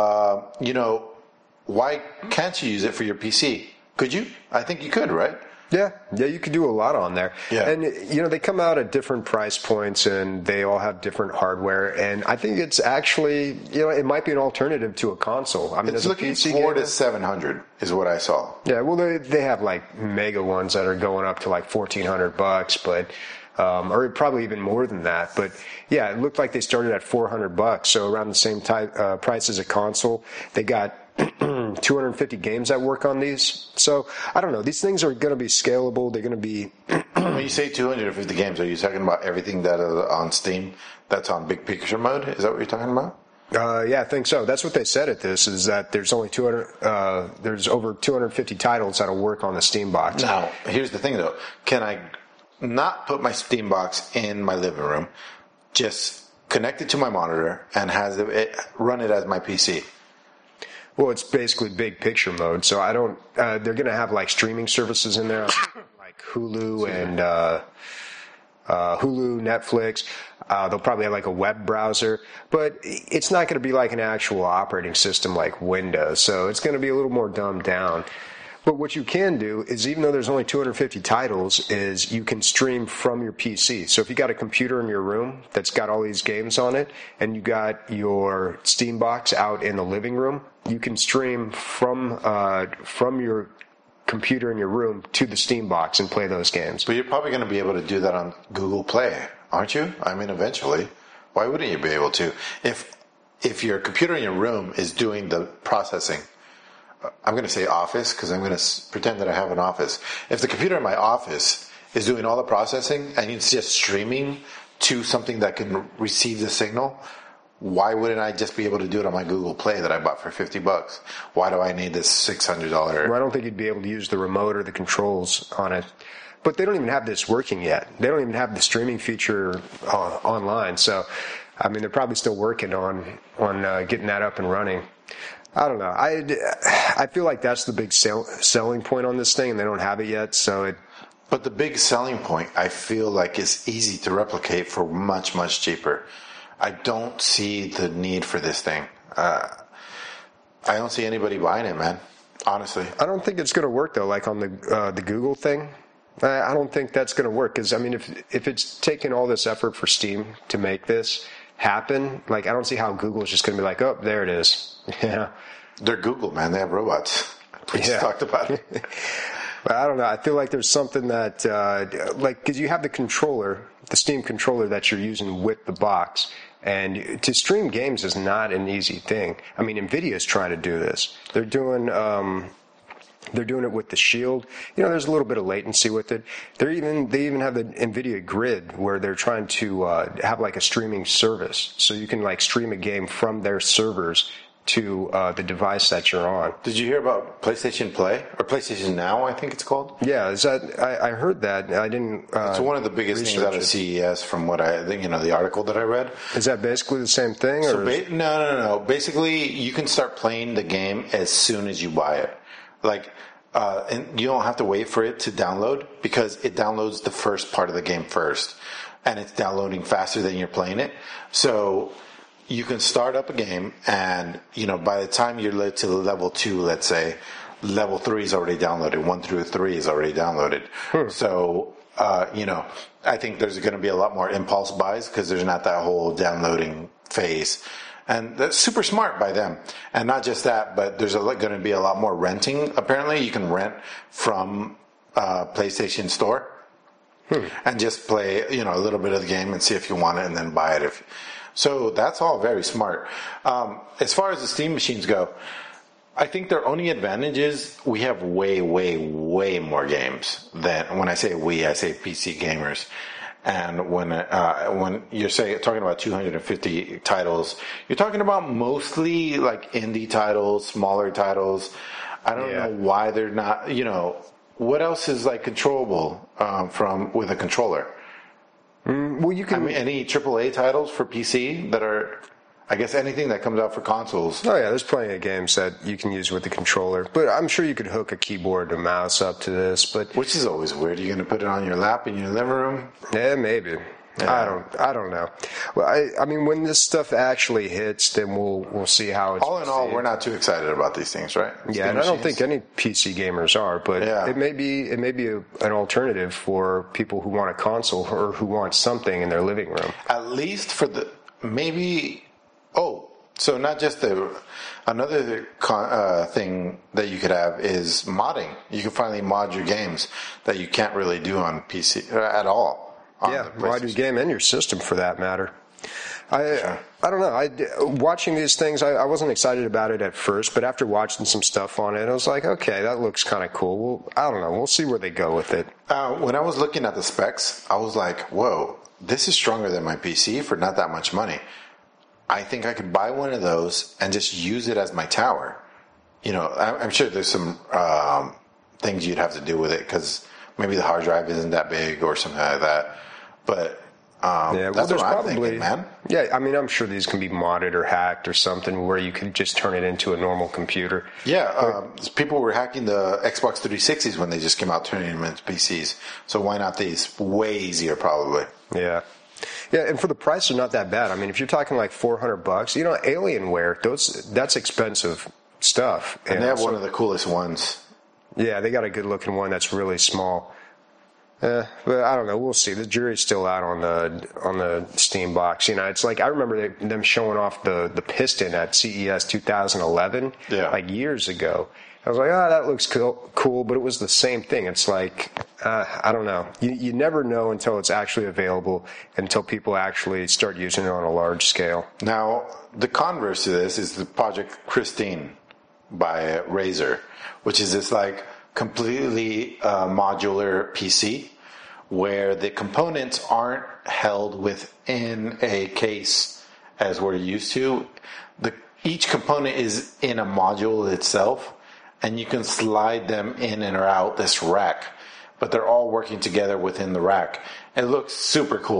why can't you use it for your PC? Could you? I think you could, right? Yeah, you could do a lot on there. Yeah. And, they come out at different price points and they all have different hardware. And I think it's actually, it might be an alternative to a console. I mean, it's looking $400 to $700 is what I saw. Yeah, well, they have mega ones that are going up to $1,400, but, or probably even more than that. But yeah, it looked like they started at $400. So around the same price as a console. They got 250 games that work on these. So, I don't know. These things are going to be scalable. They're going to be... When you say 250 games, are you talking about everything that is on Steam that's on big picture mode? Is that what you're talking about? Yeah, I think so. That's what they said at this, is that there's only there's over 250 titles that'll work on the Steam box. Now, here's the thing, though. Can I not put my Steam box in my living room, just connect it to my monitor, and run it as my PC? Well, it's basically big picture mode, so I don't... they're going to have, streaming services in there, like Hulu and Hulu, Netflix. They'll probably have, a web browser. But it's not going to be an actual operating system like Windows, so it's going to be a little more dumbed down. But what you can do is, even though there's only 250 titles, is you can stream from your PC. So if you got a computer in your room that's got all these games on it, and you got your Steam box out in the living room, you can stream from your computer in your room to the Steam box and play those games. But you're probably going to be able to do that on Google Play, aren't you? I mean, eventually. Why wouldn't you be able to? If your computer in your room is doing the processing, I'm going to say office because I'm going to pretend that I have an office. If the computer in my office is doing all the processing and it's just streaming to something that can receive the signal, why wouldn't I just be able to do it on my Google Play that I bought for $50? Why do I need this $600? Well, I don't think you'd be able to use the remote or the controls on it. But they don't even have this working yet. They don't even have the streaming feature online. So I mean, they're probably still working on getting that up and running. I don't know. I feel like that's the big selling point on this thing, and they don't have it yet. But the big selling point, I feel like, is easy to replicate for much, much cheaper. I don't see the need for this thing. I don't see anybody buying it, man. Honestly, I don't think it's going to work though. Like on the Google thing, I don't think that's going to work. Because I mean, if it's taking all this effort for Steam to make this happen, like I don't see how Google's just going to be like, oh, there it is. Yeah, they're Google, man. They have robots. We just talked about it. But I don't know. I feel like there's something that, because you have the controller, the Steam controller that you're using with the box, and to stream games is not an easy thing. I mean, NVIDIA's trying to do this. They're doing it with the Shield. You know, there's a little bit of latency with it. They even have the NVIDIA Grid where they're trying to have like a streaming service, so you can like stream a game from their servers to the device that you're on. Did you hear about PlayStation Play or PlayStation Now? I think it's called. Yeah, is that? I heard that. I didn't. It's one of the biggest things out of CES, from what I think. The article that I read. Is that basically the same thing? So no. Basically, you can start playing the game as soon as you buy it. Like, and you don't have to wait for it to download, because it downloads the first part of the game first, and it's downloading faster than you're playing it. So you can start up a game, and by the time you're to level 2, let's say, level 3 is already downloaded. 1 through 3 is already downloaded. So I think there's going to be a lot more impulse buys, because there's not that whole downloading phase, and that's super smart by them. And not just that, but there's going to be a lot more renting. Apparently, you can rent from PlayStation Store and just play a little bit of the game and see if you want it, and then buy it. So that's all very smart. As far as the Steam machines go, I think their only advantage is we have way, way, way more games than, when I say we, I say PC gamers. And when you're talking about 250 titles, you're talking about mostly like indie titles, smaller titles. I don't know why they're not. What else is like controllable with a controller? Well, you can. I mean, any AAA titles for PC that are, I guess, anything that comes out for consoles. Oh yeah, there's plenty of games that you can use with the controller. But I'm sure you could hook a keyboard and mouse up to this. But which is always weird. You're going to put it on your lap in your living room? Yeah, maybe. Yeah. I don't know. Well, I mean, when this stuff actually hits, then we'll see how it's. All in all, we're not too excited about these things, right? Yeah, and I don't think any PC gamers are, but it may be an alternative for people who want a console or who want something in their living room. At least for the maybe. Oh, so not just another thing that you could have is modding. You can finally mod your games that you can't really do on PC at all. Mod your game and your system for that matter. I don't know. Watching these things, I wasn't excited about it at first, but after watching some stuff on it, I was like, okay, that looks kind of cool. Well, I don't know. We'll see where they go with it. When I was looking at the specs, I was like, whoa, this is stronger than my PC for not that much money. I think I could buy one of those and just use it as my tower. I'm sure there's some things you'd have to do with it, because maybe the hard drive isn't that big or something like that. But that's what I'm thinking, man. Yeah, I mean, I'm sure these can be modded or hacked or something where you can just turn it into a normal computer. Yeah, people were hacking the Xbox 360s when they just came out, turning them into PCs. So why not these? Way easier, probably. Yeah. Yeah, and for the price, they're not that bad. I mean, if you're talking like $400, Alienware, that's expensive stuff. And they have one of the coolest ones. Yeah, they got a good-looking one that's really small. But I don't know. We'll see. The jury's still out on the Steam box. It's like I remember them showing off the piston at CES 2011, like years ago. I was like, that looks cool, but it was the same thing. It's like, I don't know. You never know until it's actually available, until people actually start using it on a large scale. Now, the converse to this is the Project Christine by Razer, which is this like completely modular PC where the components aren't held within a case as we're used to. Each component is in a module itself, and you can slide them in and or out this rack, but they're all working together within the rack. It looks super cool.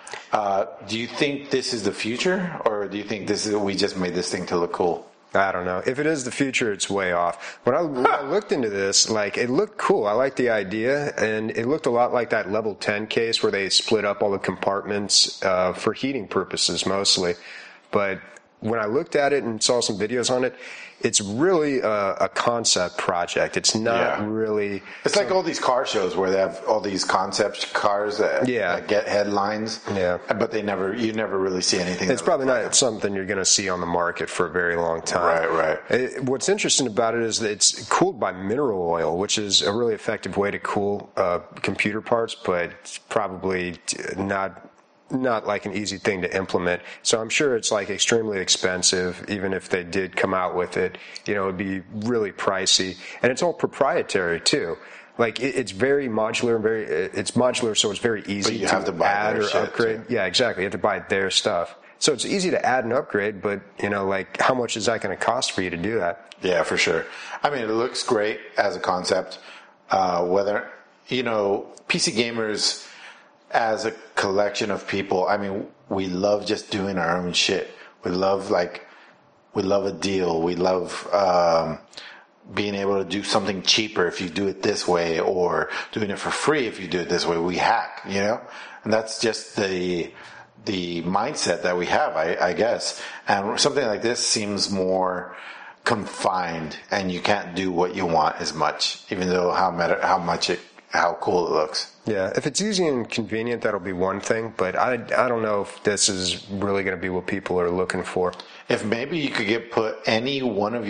Do you think this is the future, or do you think we just made this thing to look cool? I don't know. If it is the future, it's way off. When I looked into this, like, it looked cool. I liked the idea, and it looked a lot like that level 10 case where they split up all the compartments for heating purposes mostly. But when I looked at it and saw some videos on it, it's really a concept project. It's not really... It's like all these car shows where they have all these concept cars that get headlines, but you never really see anything. It's probably not something you're going to see on the market for a very long time. Right. What's interesting about it is that it's cooled by mineral oil, which is a really effective way to cool computer parts, but it's probably not like an easy thing to implement. So I'm sure it's like extremely expensive. Even if they did come out with it, it'd be really pricey. And it's all proprietary too. Like it's very modular, it's modular, so it's very easy to have to buy add or upgrade. Too. Yeah, exactly. You have to buy their stuff. So it's easy to add and upgrade, but like how much is that going to cost for you to do that? Yeah, for sure. I mean, it looks great as a concept. Whether PC gamers as a collection of people, I mean, we love just doing our own shit. We love a deal. We love being able to do something cheaper if you do it this way, or doing it for free if you do it this way. We hack, and that's just the mindset that we have, I guess. And something like this seems more confined, and you can't do what you want as much, even though how cool it looks. Yeah, if it's easy and convenient, that'll be one thing, but I don't know if this is really going to be what people are looking for. If maybe you could put any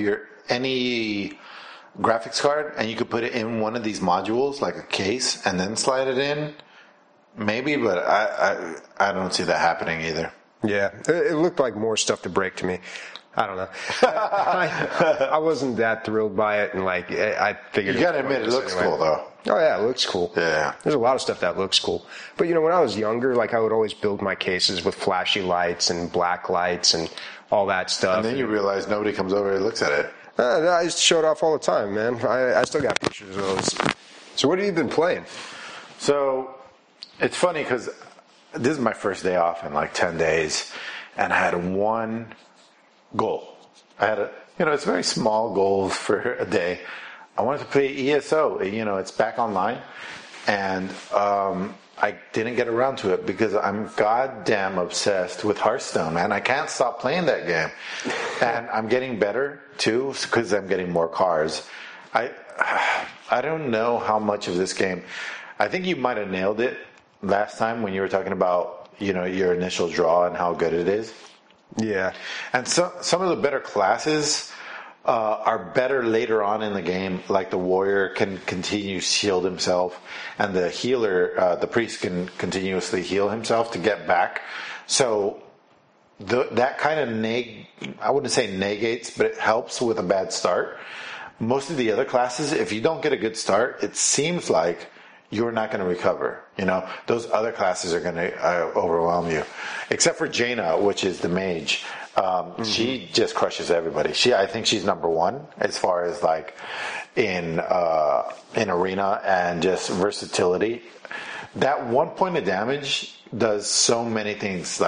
graphics card, and you could put it in one of these modules, like a case, and then slide it in, maybe, but I don't see that happening either. Yeah, it looked like more stuff to break to me. I don't know. I wasn't that thrilled by it, and I figured. You gotta admit, it looks cool though. Oh yeah, it looks cool. Yeah. There's a lot of stuff that looks cool. But when I was younger, I would always build my cases with flashy lights and black lights and all that stuff. And then you realize nobody comes over and looks at it. I used to show it off all the time, man. I still got pictures of those. So what have you been playing? So it's funny because this is my first day off in 10 days, and I had one goal. I had it's very small goals for a day. I wanted to play ESO. It's back online, and I didn't get around to it because I'm goddamn obsessed with Hearthstone, man. I can't stop playing that game, and I'm getting better too because I'm getting more cards. I don't know how much of this game. I think you might have nailed it last time when you were talking about your initial draw and how good it is. Yeah, and some of the better classes are better later on in the game. Like the warrior can continue to shield himself, and the healer, the priest, can continuously heal himself to get back. So that kind of I wouldn't say negates, but it helps with a bad start. Most of the other classes, if you don't get a good start, it seems like you're not going to recover. Those other classes are going to overwhelm you, except for Jaina, which is the mage. She just crushes everybody. I think she's number one as far as in arena and just versatility. That 1 point of damage does so many things.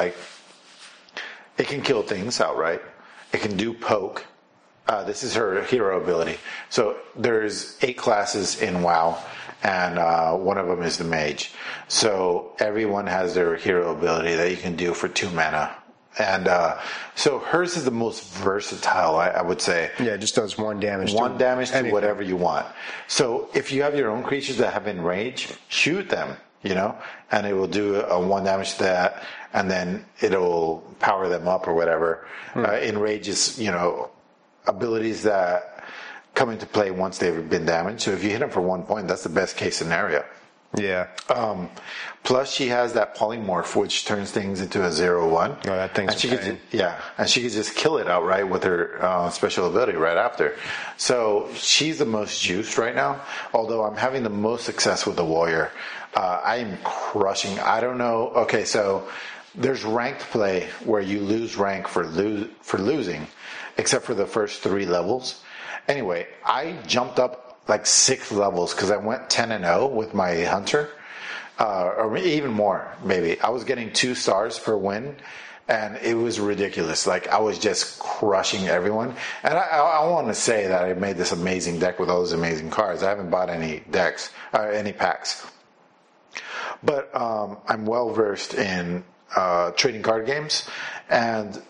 It can kill things outright. It can do poke. This is her hero ability. So there's 8 classes in WoW, and one of them is the mage. So everyone has their hero ability that you can do for 2 mana. And so hers is the most versatile, I would say. Yeah, it just does 1 damage. 1 damage to whatever you want. So if you have your own creatures that have enrage, shoot them, and it will do a 1 damage to that, and then it'll power them up or whatever. Enrage is, abilities that come into play once they've been damaged. So if you hit them for 1 point, that's the best case scenario. Yeah. Plus, she has that polymorph, which turns things into a 0/1. Oh, that thing's and she could just kill it outright with her special ability right after. So she's the most juiced right now. Although I'm having the most success with the warrior. I'm crushing. I don't know. Okay, so there's ranked play where you lose rank for losing, except for the first 3 levels. Anyway, I jumped up 6 levels because I went 10-0 with my hunter. or even more, maybe. I was getting 2 stars per win, and it was ridiculous. Like, I was just crushing everyone. And I want to say that I made this amazing deck with all those amazing cards. I haven't bought any decks, any packs. But I'm well versed in trading card games, and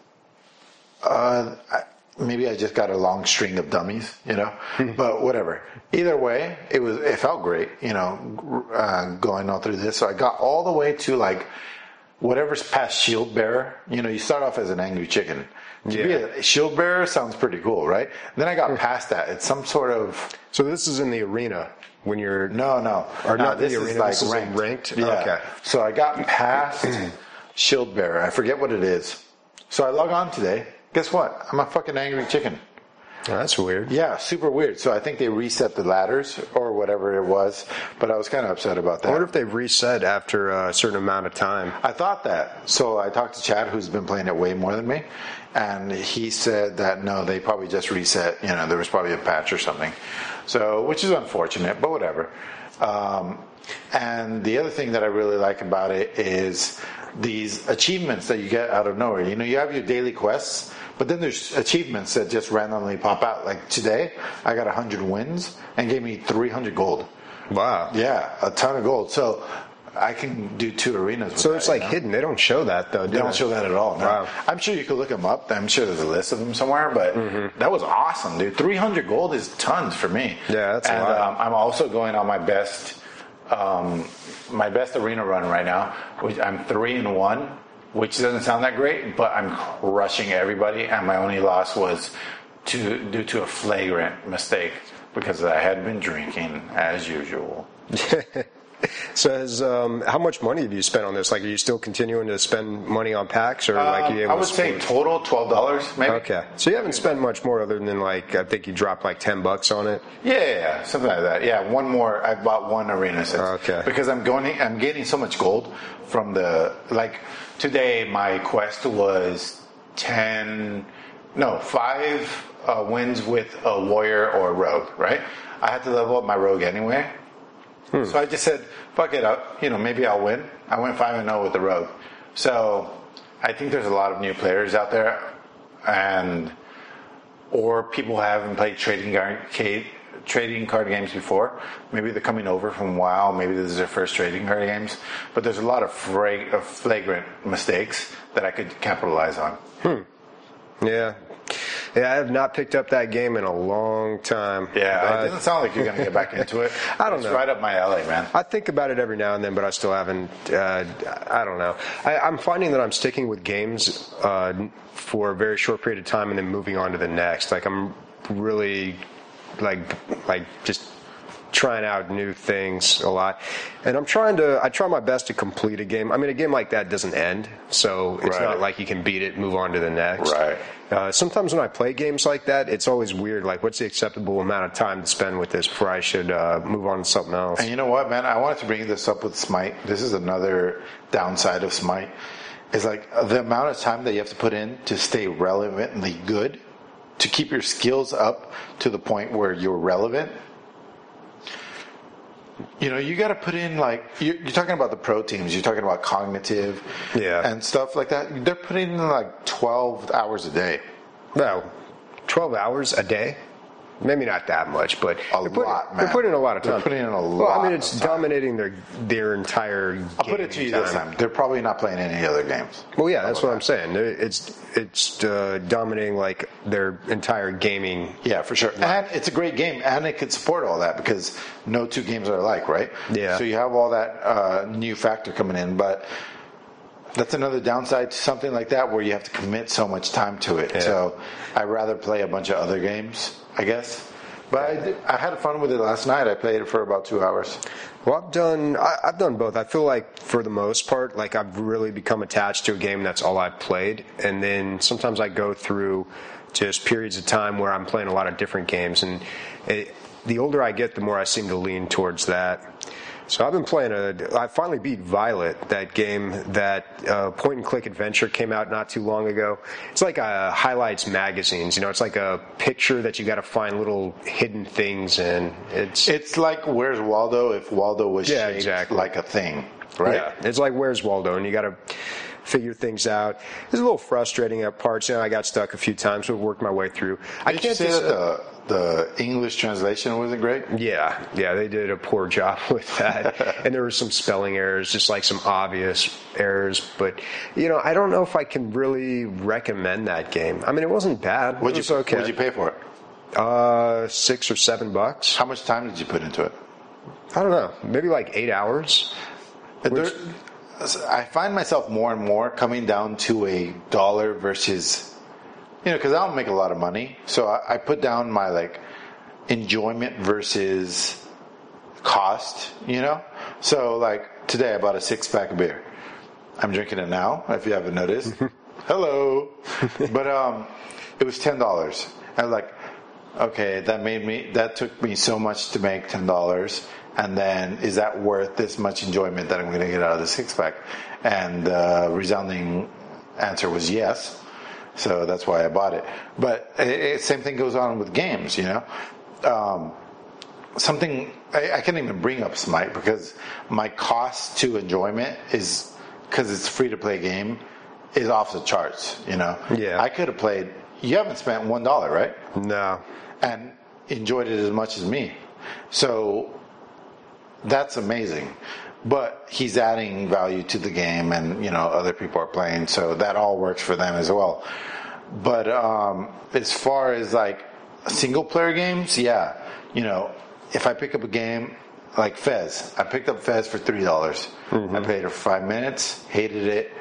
maybe I just got a long string of dummies, but whatever. Either way, it felt great, going all through this. So I got all the way to like whatever's past Shield Bearer. You start off as an angry chicken. To be a Shield Bearer sounds pretty cool, right? Then I got past that. It's some sort of. So this is in the arena when you're. No. Or not this the arena. Is like this is ranked. Yeah. Okay. So I got past Shield Bearer. I forget what it is. So I log on today. Guess what? I'm a fucking angry chicken. Oh, that's weird. Yeah, super weird. So I think they reset the ladders or whatever it was, but I was kind of upset about that. I wonder if they've reset after a certain amount of time. I thought that. So I talked to Chad, who's been playing it way more than me, and he said that no, they probably just reset. There was probably a patch or something. So, which is unfortunate, but whatever. And the other thing that I really like about it is these achievements that you get out of nowhere. You have your daily quests, but then there's achievements that just randomly pop out. Like today, I got 100 wins and gave me 300 gold. Wow. Yeah, a ton of gold. So I can do 2 arenas with So it's like hidden. They don't show that, though, do They don't show that at all. No. Wow. I'm sure you could look them up. I'm sure there's a list of them somewhere, but that was awesome, dude. 300 gold is tons for me. Yeah, that's a lot. I'm also going on my best arena run right now, which I'm 3-1, which doesn't sound that great, but I'm crushing everybody, and my only loss was due to a flagrant mistake because I had been drinking as usual. So how much money have you spent on this? Like, are you still continuing to spend money on packs, or like you able I would say total $12 maybe. Okay, so you haven't spent much more other than like I think you dropped like $10 on it. Yeah, something like that. Yeah, one more. I bought 1 arena set. Okay. Because I'm getting so much gold from today my quest was 5 wins with a warrior or a rogue, right? I had to level up my rogue anyway. So I just said, fuck it up. Maybe I'll win. I went 5-0 with the rogue. So I think there's a lot of new players out there, or people who haven't played trading card games before. Maybe they're coming over from WoW. Maybe this is their first trading card games. But there's a lot of flagrant mistakes that I could capitalize on. Yeah, I have not picked up that game in a long time. Yeah, it doesn't sound like you're going to get back into it. I don't know. It's right up my alley, man. I think about it every now and then, but I still haven't. I don't know. I'm finding that I'm sticking with games for a very short period of time and then moving on to the next. Like, I'm really like just trying out new things a lot, and I try my best to complete a game. I mean, a game like that doesn't end, so it's not like you can beat it, move on to the next. Right. Sometimes when I play games like that, it's always weird. Like, what's the acceptable amount of time to spend with this before I should move on to something else? And you know what, man? I wanted to bring this up with Smite. This is another downside of Smite. Is like the amount of time that you have to put in to stay relevantly good, to keep your skills up to the point where you're relevant. You got to put in, like, you're talking about the pro teams, you're talking about cognitive and stuff like that. They're putting in like 12 hours a day. No, 12 hours a day? Maybe not that much, but they're putting in a lot of time. They're putting in a lot. Well, I mean, it's dominating their entire game. I'll put it to you this time. They're probably not playing any other games. Well, yeah, that's what I'm saying. It's dominating like their entire gaming. Yeah, for sure. And it's a great game, and it could support all that because no 2 games are alike, right? Yeah. So you have all that new factor coming in, but that's another downside to something like that where you have to commit so much time to it. Yeah. So I'd rather play a bunch of other games, I guess. But I had fun with it last night. I played it for about 2 hours. Well, I've done both. I feel like for the most part, like I've really become attached to a game. That's all I've played. And then sometimes I go through just periods of time where I'm playing a lot of different games. And the older I get, the more I seem to lean towards that. So I've been playing I finally beat Violet, that game, that point-and-click adventure came out not too long ago. It's like a highlights magazines, it's like a picture that you got to find little hidden things in. It's like Where's Waldo if Waldo was shaped exactly. like a thing. right? Yeah, it's like Where's Waldo, and you got to figure things out. It's a little frustrating at parts. I got stuck a few times, but worked my way through. Did you say that the English translation wasn't great? Yeah, they did a poor job with that. And there were some spelling errors, just like some obvious errors. But, I don't know if I can really recommend that game. I mean, it wasn't bad. It was okay. What did you pay for it? $6 or $7. How much time did you put into it? I don't know. Maybe like 8 hours. I find myself more and more coming down to $1 versus, because I don't make a lot of money. So I put down my enjoyment versus cost, So today I bought a 6-pack of beer. I'm drinking it now, if you haven't noticed. Hello. But it was $10. I was like, okay, that took me so much to make $10. And then, is that worth this much enjoyment that I'm going to get out of the 6-pack? And the resounding answer was yes. So that's why I bought it. But same thing goes on with games, Something, I can't even bring up Smite because my cost to enjoyment is, because it's a free-to-play game, is off the charts, Yeah. I could have played, you haven't spent $1, right? No. And enjoyed it as much as me. So that's amazing. But he's adding value to the game, and other people are playing, so that all works for them as well. But as far as single player games, yeah, if I pick up a game like Fez, I picked up Fez for $3. Mm-hmm. I played it for 5 minutes, hated it.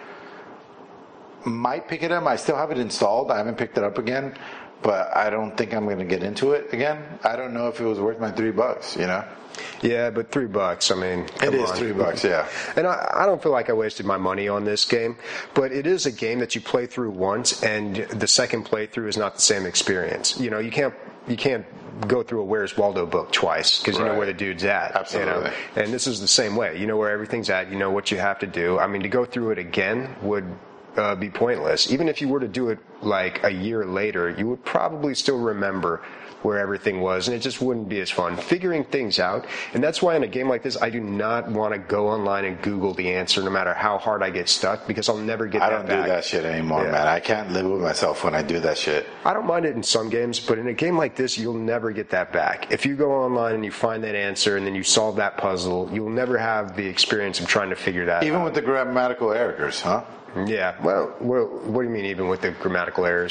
Might pick it up. I still have it installed. I haven't picked it up again, but I don't think I'm going to get into it again. I don't know if it was worth my $3, Yeah, but $3, I mean, it is $3, yeah. And I don't feel like I wasted my money on this game, but it is a game that you play through once, and the second playthrough is not the same experience. You can't go through a Where's Waldo book twice because you know where the dude's at. Absolutely. And this is the same way. You know where everything's at. You know what you have to do. I mean, to go through it again would be pointless. Even if you were to do it a year later, you would probably still remember where everything was, and it just wouldn't be as fun figuring things out. And that's why in a game like this, I do not want to go online and Google the answer no matter how hard I get stuck, because I'll never get that back. I don't do that shit anymore, man. I can't live with myself when I do that shit. I don't mind it in some games, but in a game like this, you'll never get that back. If you go online and you find that answer and then you solve that puzzle, you'll never have the experience of trying to figure that out. Even with the grammatical errors, huh? Yeah. Well, what do you mean even with the grammatical errors?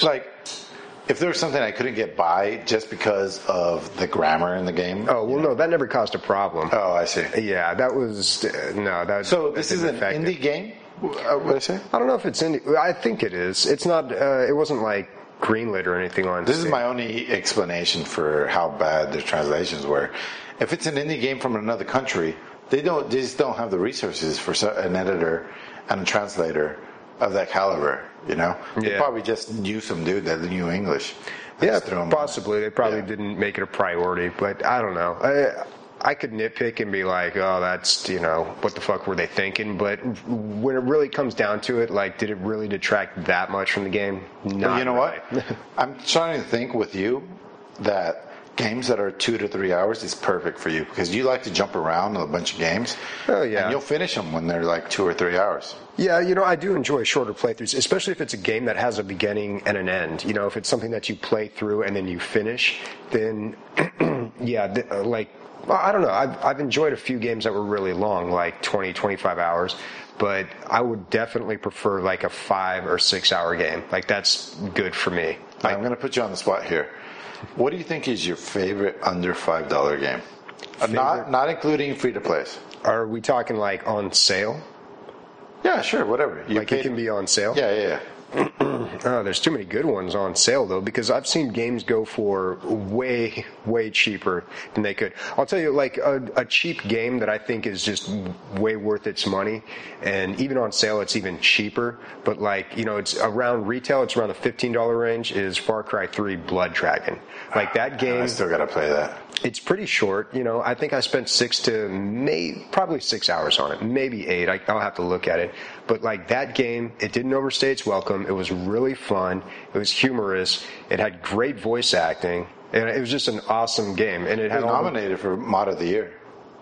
If there was something I couldn't get by just because of the grammar in the game. Oh, well, no, that never caused a problem. Oh, I see. Yeah, that was, no. So this is an indie game? What did I say? I don't know if it's indie. I think it is. It's not, it wasn't greenlit or anything on This Steam. is my only explanation for how bad the translations were. If it's an indie game from another country, they just don't have the resources for an editor and a translator of that caliber, They probably just knew some dude that knew English. Yeah, possibly. They probably didn't make it a priority, but I don't know. I could nitpick and be like, oh, that's, what the fuck were they thinking? But when it really comes down to it, did it really detract that much from the game? Not well, you know really. what? I'm trying to think with you that games that are 2 to 3 hours is perfect for you, because you like to jump around in a bunch of games. Oh, yeah. And you'll finish them when they're 2 or 3 hours. Yeah, I do enjoy shorter playthroughs, especially if it's a game that has a beginning and an end. If it's something that you play through and then you finish, then, I don't know. I've enjoyed a few games that were really long, 20, 25 hours, but I would definitely prefer a 5 or 6 hour game. That's good for me. I'm going to put you on the spot here. What do you think is your favorite under $5 game? Not including free-to-plays. Are we talking on sale? Yeah, sure, whatever. It can be on sale? Yeah. Oh, there's too many good ones on sale, though, because I've seen games go for way, way cheaper than they could. I'll tell you, a cheap game that I think is just way worth its money, and even on sale, it's even cheaper, but it's around retail, it's around the $15 range, is Far Cry 3 Blood Dragon. That game... I still gotta play that. It's pretty short. I think I spent probably 6 hours on it, maybe 8. I'll have to look at it. But that game, it didn't overstay its welcome. It was really fun. It was humorous. It had great voice acting, and it was just an awesome game. And it was nominated for Mod of the Year.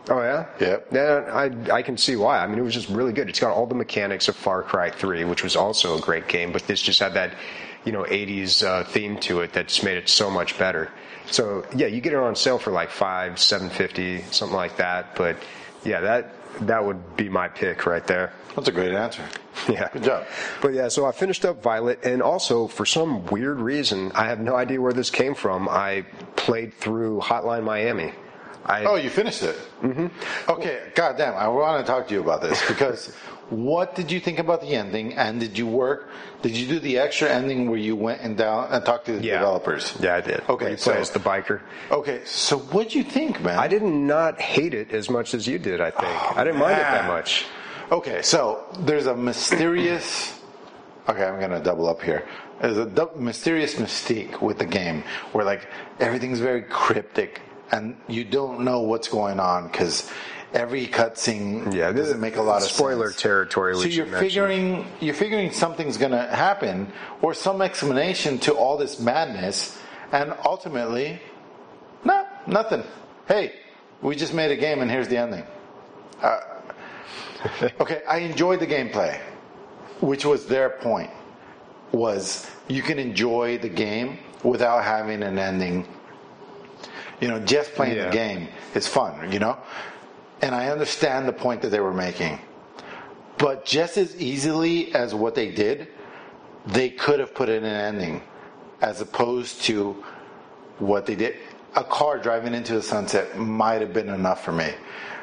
Oh, yeah? Yep. Yeah, I can see why. I mean, it was just really good. It's got all the mechanics of Far Cry 3, which was also a great game, but this just had that, 80s theme to it that's made it so much better. So, yeah, you get it on sale for like $750, something like that. But, yeah, that would be my pick right there. That's a great answer. Yeah. Good job. But yeah, so I finished up Violet, and also for some weird reason, I have no idea where this came from. I played through Hotline Miami. You finished it? Mm-hmm. Okay, goddamn, I want to talk to you about this because what did you think about the ending, and did you do the extra ending where you went and talked to the developers? Yeah, I did. Okay, you play as the biker. Okay, so what'd you think, man? I did not hate it as much as you did, I think. I didn't mind it that much. Okay, so there's a mysterious... Okay, I'm going to double up here. There's a mysterious mystique with the game where, like, everything's very cryptic and you don't know what's going on because every cutscene doesn't make a lot of spoiler sense. territory. So you're figuring something's going to happen or some explanation to all this madness, and ultimately, nothing. Hey, we just made a game and here's the ending. Okay, I enjoyed the gameplay, which was their point. Was you can enjoy the game without having an ending. Just playing the game is fun, And I understand the point that they were making. But just as easily as what they did, they could have put in an ending as opposed to what they did. A car driving into the sunset might have been enough for me.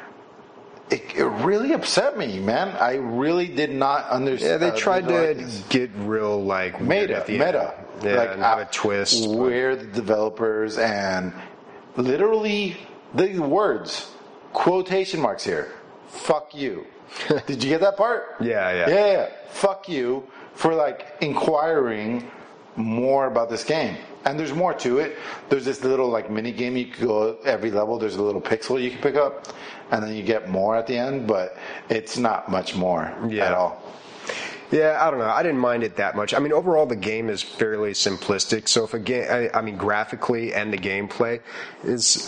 It really upset me, man. I really did not understand. Yeah, they tried to get real, like, meta. At the end. Yeah, like, and have a twist. We're the developers, and literally the words, quotation marks here, fuck you. Did you get that part? Yeah. Fuck you for, like, inquiring more about this game. And there's more to it. There's this little, like, mini game you can go every level. There's a little pixel you can pick up, and then you get more at the end, but it's not much more at all. Yeah, I don't know. I didn't mind it that much. I mean, overall, the game is fairly simplistic. So if a game, I mean, graphically and the gameplay is,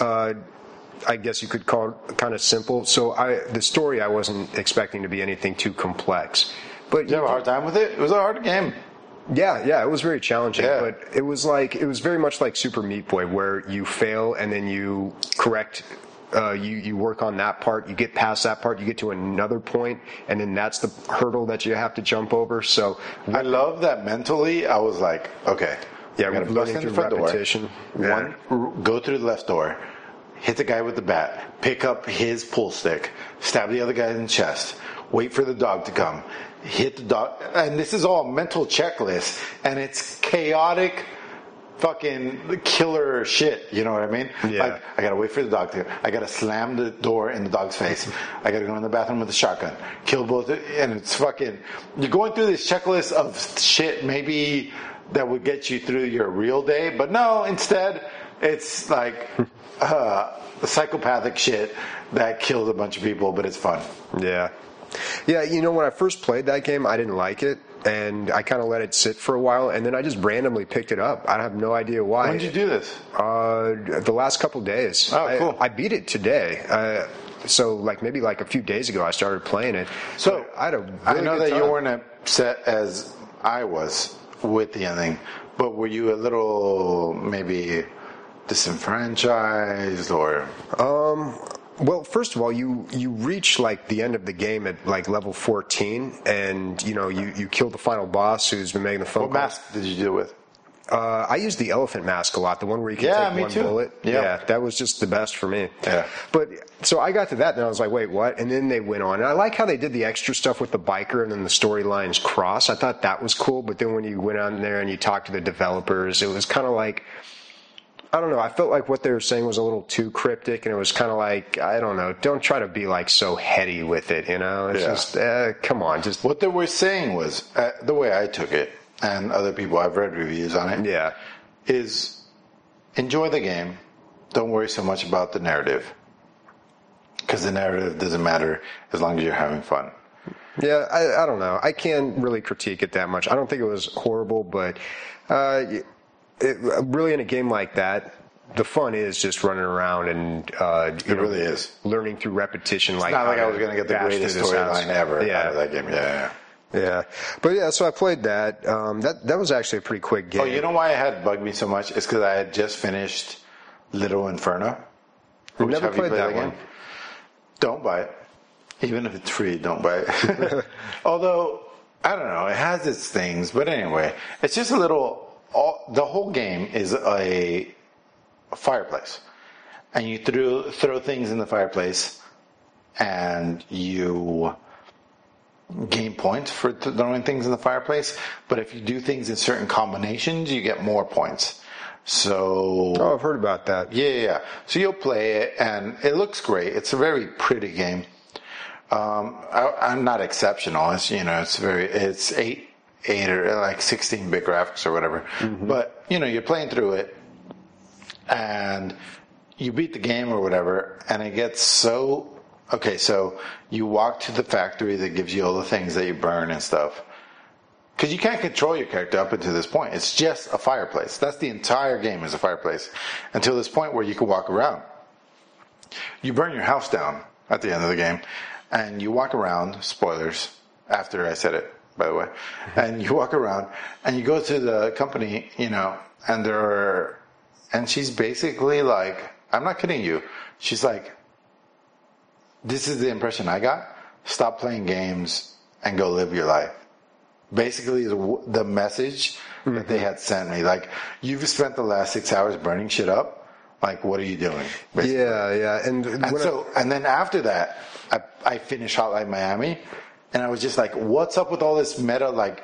I guess you could call it kind of simple. So the story, I wasn't expecting to be anything too complex. But did you have a hard time with it? It was a hard game. Yeah, it was very challenging, but it was very much like Super Meat Boy, where you fail and then you correct. You work on that part, you get past that part, you get to another point, and then that's the hurdle that you have to jump over. So I love that mentally. I was like, okay, yeah, we're learning through repetition. Go through the left door, hit the guy with the bat, pick up his pool stick, stab the other guy in the chest, wait for the dog to come, hit the dog, and this is all mental checklist, and it's chaotic fucking killer shit, you know what I mean? Yeah. Like, I gotta wait for the dog to, I gotta slam the door in the dog's face, I gotta go in the bathroom with a shotgun, kill both, and it's fucking, you're going through this checklist of shit maybe that would get you through your real day, but no, instead, it's like psychopathic shit that kills a bunch of people, but it's fun. Yeah, when I first played that game, I didn't like it, and I kind of let it sit for a while, and then I just randomly picked it up. I have no idea why. When did you do this? The last couple days. Oh, cool. I beat it today. So, maybe a few days ago, I started playing it. So, I had a really I know good that time. you weren't upset as I was with the ending, but were you a little, maybe, disenfranchised, or... Well, first of all, you reach the end of the game at level 14, and you kill the final boss who's been making the phone calls. What mask did you deal with? I used the elephant mask a lot, the one where you can take one bullet. Yeah, that was just the best for me. Yeah. But so I got to that, and I was like, wait, what? And then they went on. And I like how they did the extra stuff with the biker, and then the storylines cross. I thought that was cool. But then when you went on there and you talked to the developers, it was kind of like, I don't know. I felt like what they were saying was a little too cryptic, and it was kind of like, I don't know. Don't try to be so heady with it, It's just, come on. Just what they were saying was, the way I took it, and other people, I've read reviews on it, is enjoy the game. Don't worry so much about the narrative, because the narrative doesn't matter as long as you're having fun. Yeah, I don't know. I can't really critique it that much. I don't think it was horrible, but really in a game like that, the fun is just running around and it really is learning through repetition. It's not like I was going to get the greatest storyline ever out of that game. Yeah. But yeah, so I played that. That was actually a pretty quick game. Oh, you know why it had bugged me so much? It's because I had just finished Little Inferno. I've never played that one. Don't buy it. Even if it's free, don't buy it. Although, I don't know, it has its things. But anyway, it's just a little... the whole game is a fireplace. And you throw things in the fireplace, and you gain points for throwing things in the fireplace. But if you do things in certain combinations, you get more points. So... Oh, I've heard about that. Yeah. So you'll play it, and it looks great. It's a very pretty game. I'm not exceptional. It's it's 8 or like 16-bit graphics or whatever. Mm-hmm. But you're playing through it, and you beat the game or whatever, and it gets so okay. So you walk to the factory that gives you all the things that you burn and stuff. Because you can't control your character up until this point. It's just a fireplace. That's the entire game is a fireplace. Until this point where you can walk around. You burn your house down at the end of the game. And you walk around, spoilers, after I said it, by the way. And you walk around and you go to the company, and she's basically like, I'm not kidding you. She's like, this is the impression I got. Stop playing games and go live your life. Basically, the message that they had sent me, like, you've spent the last 6 hours burning shit up. Like, what are you doing? Basically. Yeah. And then after that, I finished Hotline Miami, and I was just like, what's up with all this meta? Like,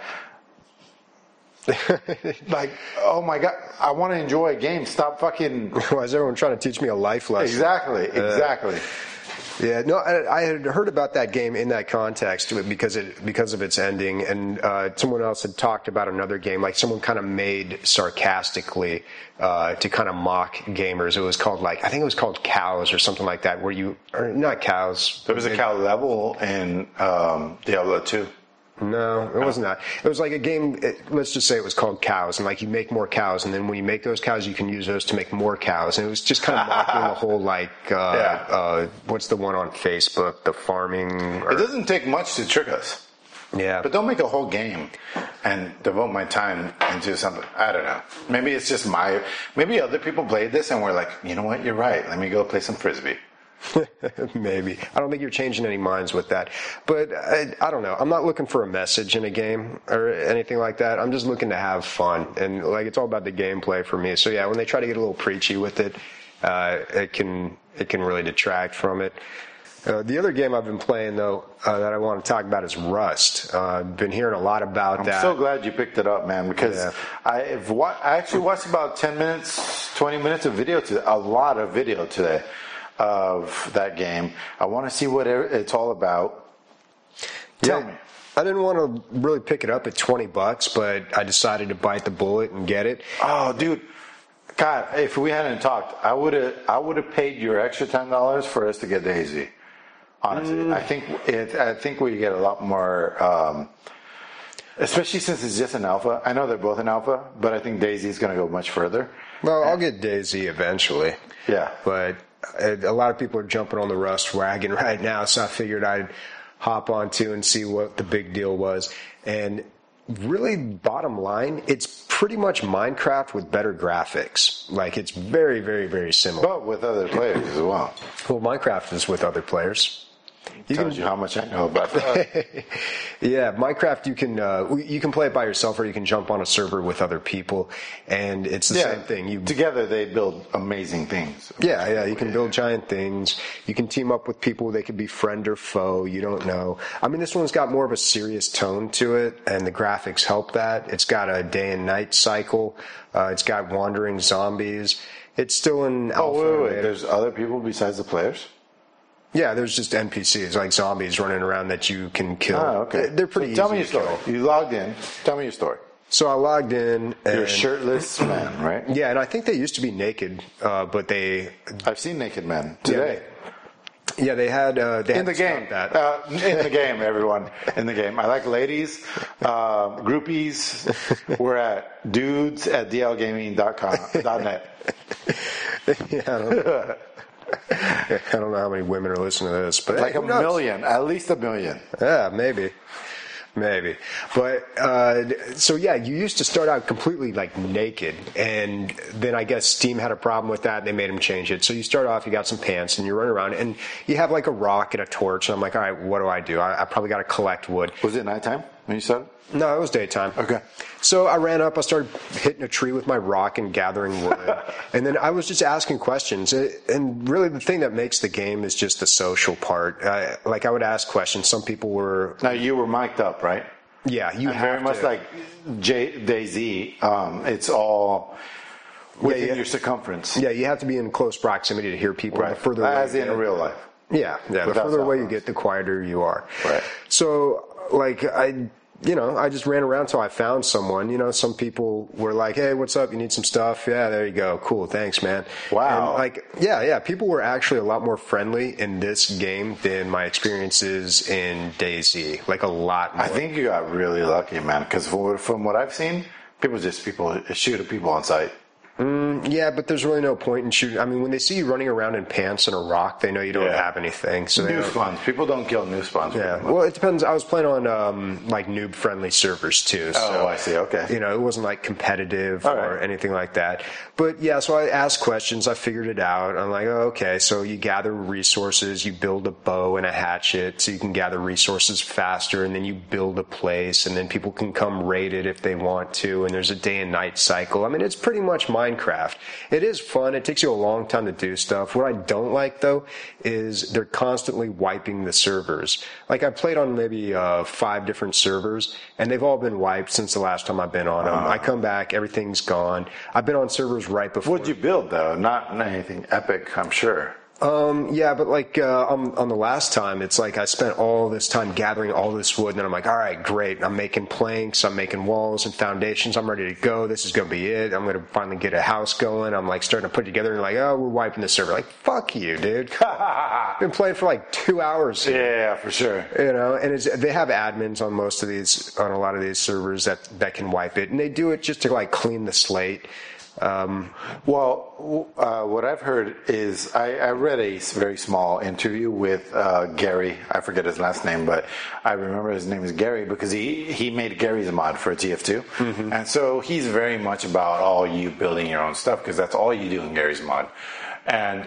oh my God, I want to enjoy a game. Stop fucking. Why is everyone trying to teach me a life lesson? Exactly. Yeah, no, I had heard about that game in that context because of its ending, and someone else had talked about another game, like someone kind of made sarcastically to kind of mock gamers. It was called I think it was called Cows or something like that, not Cows. There was a cow level in Diablo 2. No, it wasn't that. It was like a game, let's just say it was called Cows, and you make more cows, and then when you make those cows, you can use those to make more cows. And it was just kind of mocking the whole, what's the one on Facebook, the farming. It doesn't take much to trick us. Yeah. But don't make a whole game and devote my time into something. I don't know. Maybe it's just maybe other people played this and were like, you know what, you're right. Let me go play some Frisbee. Maybe. I don't think you're changing any minds with that. But I don't know. I'm not looking for a message in a game or anything like that. I'm just looking to have fun. And it's all about the gameplay for me. So yeah, when they try to get a little preachy with it, it can really detract from it. The other game I've been playing, though, that I want to talk about is Rust. I've been hearing a lot about that. I'm so glad you picked it up, man, because I actually watched about 10 minutes, 20 minutes of video today, a lot of video today of that game. I want to see what it's all about. Tell me. I didn't want to really pick it up at $20, but I decided to bite the bullet and get it. Oh, dude. God, if we hadn't talked, I would have paid your extra $10 for us to get DayZ. Honestly, I think we get a lot more, especially since it's just an alpha. I know they're both an alpha, but I think DayZ is going to go much further. Well, I'll get DayZ eventually. Yeah, but a lot of people are jumping on the Rust wagon right now, so I figured I'd hop onto and see what the big deal was. And really, bottom line, it's pretty much Minecraft with better graphics. It's very, very, very similar. But with other players as well. Well, Minecraft is with other players. Tells you how much I know about that. Yeah, Minecraft, you can play it by yourself, or you can jump on a server with other people, and it's the same thing. Together they build amazing things. Yeah, you can build giant things. You can team up with people. They could be friend or foe. You don't know. I mean, this one's got more of a serious tone to it, and the graphics help that. It's got a day and night cycle. It's got wandering zombies. It's still an alpha. Oh, wait. There's other people besides the players? Yeah, there's just NPCs, like zombies running around that you can kill. Oh, okay. They're pretty easy. Tell me your story. You logged in. Tell me your story. So I logged in. You're a shirtless man, right? Yeah, and I think they used to be naked, but they... I've seen naked men today. Yeah, they had... in the game. In the game, everyone. In the game. I like ladies, groupies. We're at dudes@dlgaming.net. Yeah, I don't know. I don't know how many women are listening to this, but Like hey, a who knows? million, at least a million. Yeah, maybe. But so yeah, you used to start out completely like naked, and then I guess Steam had a problem with that and they made them change it. So you start off, you got some pants and you run around and you have like a rock and a torch, and I'm like, all right, what do? I probably got to collect wood. Was it nighttime when you started? No, it was daytime. Okay. So I ran up, I started hitting a tree with my rock and gathering wood. And then I was just asking questions. And really the thing that makes the game is just the social part. Like I would ask questions. Some people were... Now you were mic'd up, right? Yeah, you And have very much to. like DayZ, it's all within yeah. your circumference. Yeah, you have to be in close proximity to hear people. Right. The further As away in you get, real life. Yeah. The Without further cell away you phones. get, the quieter you are. Right. So, like, I just ran around till I found someone. You know, some people were like, "Hey, what's up? You need some stuff?" Yeah, there you go. Cool, thanks, man. Wow. And like, yeah. People were actually a lot more friendly in this game than my experiences in DayZ. Like a lot more. I think you got really lucky, man, because from what I've seen, people shoot at people on sight. Yeah, but there's really no point in shooting. I mean, when they see you running around in pants and a rock, they know you don't Yeah. have anything. So they New don't- spawns. People don't kill new spawns. Yeah, well, it depends. I was playing on like noob-friendly servers too. So, Oh, I see. Okay. You know, it wasn't like competitive All or right. anything like that. But yeah, so I asked questions. I figured it out. I'm like, oh, okay. So you gather resources. You build a bow and a hatchet, so you can gather resources faster. And then you build a place, and then people can come raid it if they want to. And there's a day and night cycle. I mean, it's pretty much Minecraft. It is fun. It takes you a long time to do stuff. What I don't like, though, is they're constantly wiping the servers. Like, I've played on maybe 5 different servers, and they've all been wiped since the last time I've been on them. I come back, everything's gone. I've been on servers right before. What'd you build, though? Not anything epic, I'm sure. Yeah, but like on the last time, it's like I spent all this time gathering all this wood, and then I'm like, all right, great. I'm making planks, I'm making walls and foundations. I'm ready to go. This is going to be it. I'm going to finally get a house going. I'm like starting to put it together, and like, oh, we're wiping the server. Like, fuck you, dude. Been playing for like 2 hours. Yeah, for sure. You know, and they have admins on on a lot of these servers that can wipe it, and they do it just to like clean the slate. What I've heard is I read a very small interview with Gary. I forget his last name, but I remember his name is Gary because he made Gary's mod for TF2. Mm-hmm. And so he's very much about all you building your own stuff because that's all you do in Gary's mod. And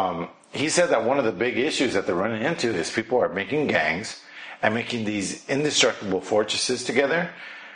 he said that one of the big issues that they're running into is people are making gangs and making these indestructible fortresses together.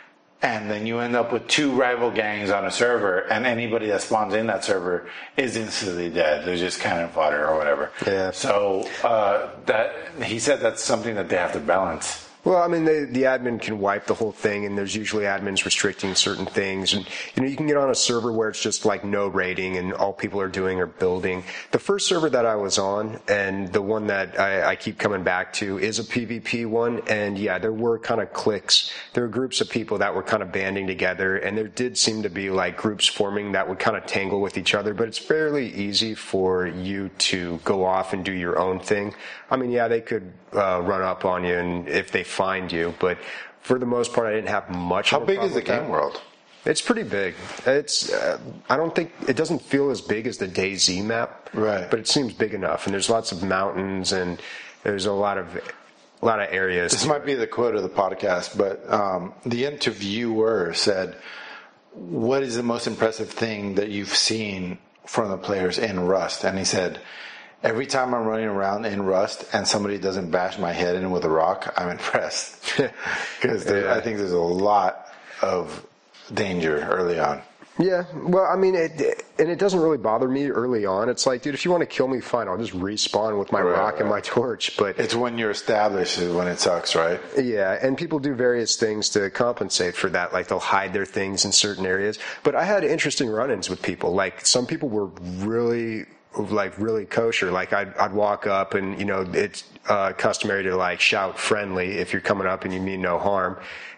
And then you end up with 2 rival gangs on a server, and anybody that spawns in that server is instantly dead. They're just cannon fodder or whatever. Yeah. So that he said that's something that they have to balance. Well, I mean, the admin can wipe the whole thing, and there's usually admins restricting certain things. And, you know, you can get on a server where it's just like no rating and all people are doing are building. The first server that I was on, and the one that I keep coming back to, is a PvP one. And yeah, there were kind of cliques. There were groups of people that were kind of banding together, and there did seem to be like groups forming that would kind of tangle with each other. But it's fairly easy for you to go off and do your own thing. I mean, yeah, they could run up on you, and if they find you, but for the most part, I didn't have much. How of a big problem is the with that. game world? It's pretty big. It's I don't think it doesn't feel as big as the DayZ map, Right. But it seems big enough, and there's lots of mountains, and there's a lot of areas. This might be the quote of the podcast, but the interviewer said, "What is the most impressive thing that you've seen from the players in Rust?" And he said, "Every time I'm running around in Rust and somebody doesn't bash my head in with a rock, I'm impressed." Because I think there's a lot of danger early on. Yeah, well, I mean, it doesn't really bother me early on. It's like, dude, if you want to kill me, fine. I'll just respawn with my rock and my torch. But It's when you're established is when it sucks, right? yeah, and people do various things to compensate for that. Like they'll hide their things in certain areas. But I had interesting run-ins with people. Like some people were really kosher. Like I'd walk up and, you know, it's customary to like shout friendly if you're coming up and you mean no harm.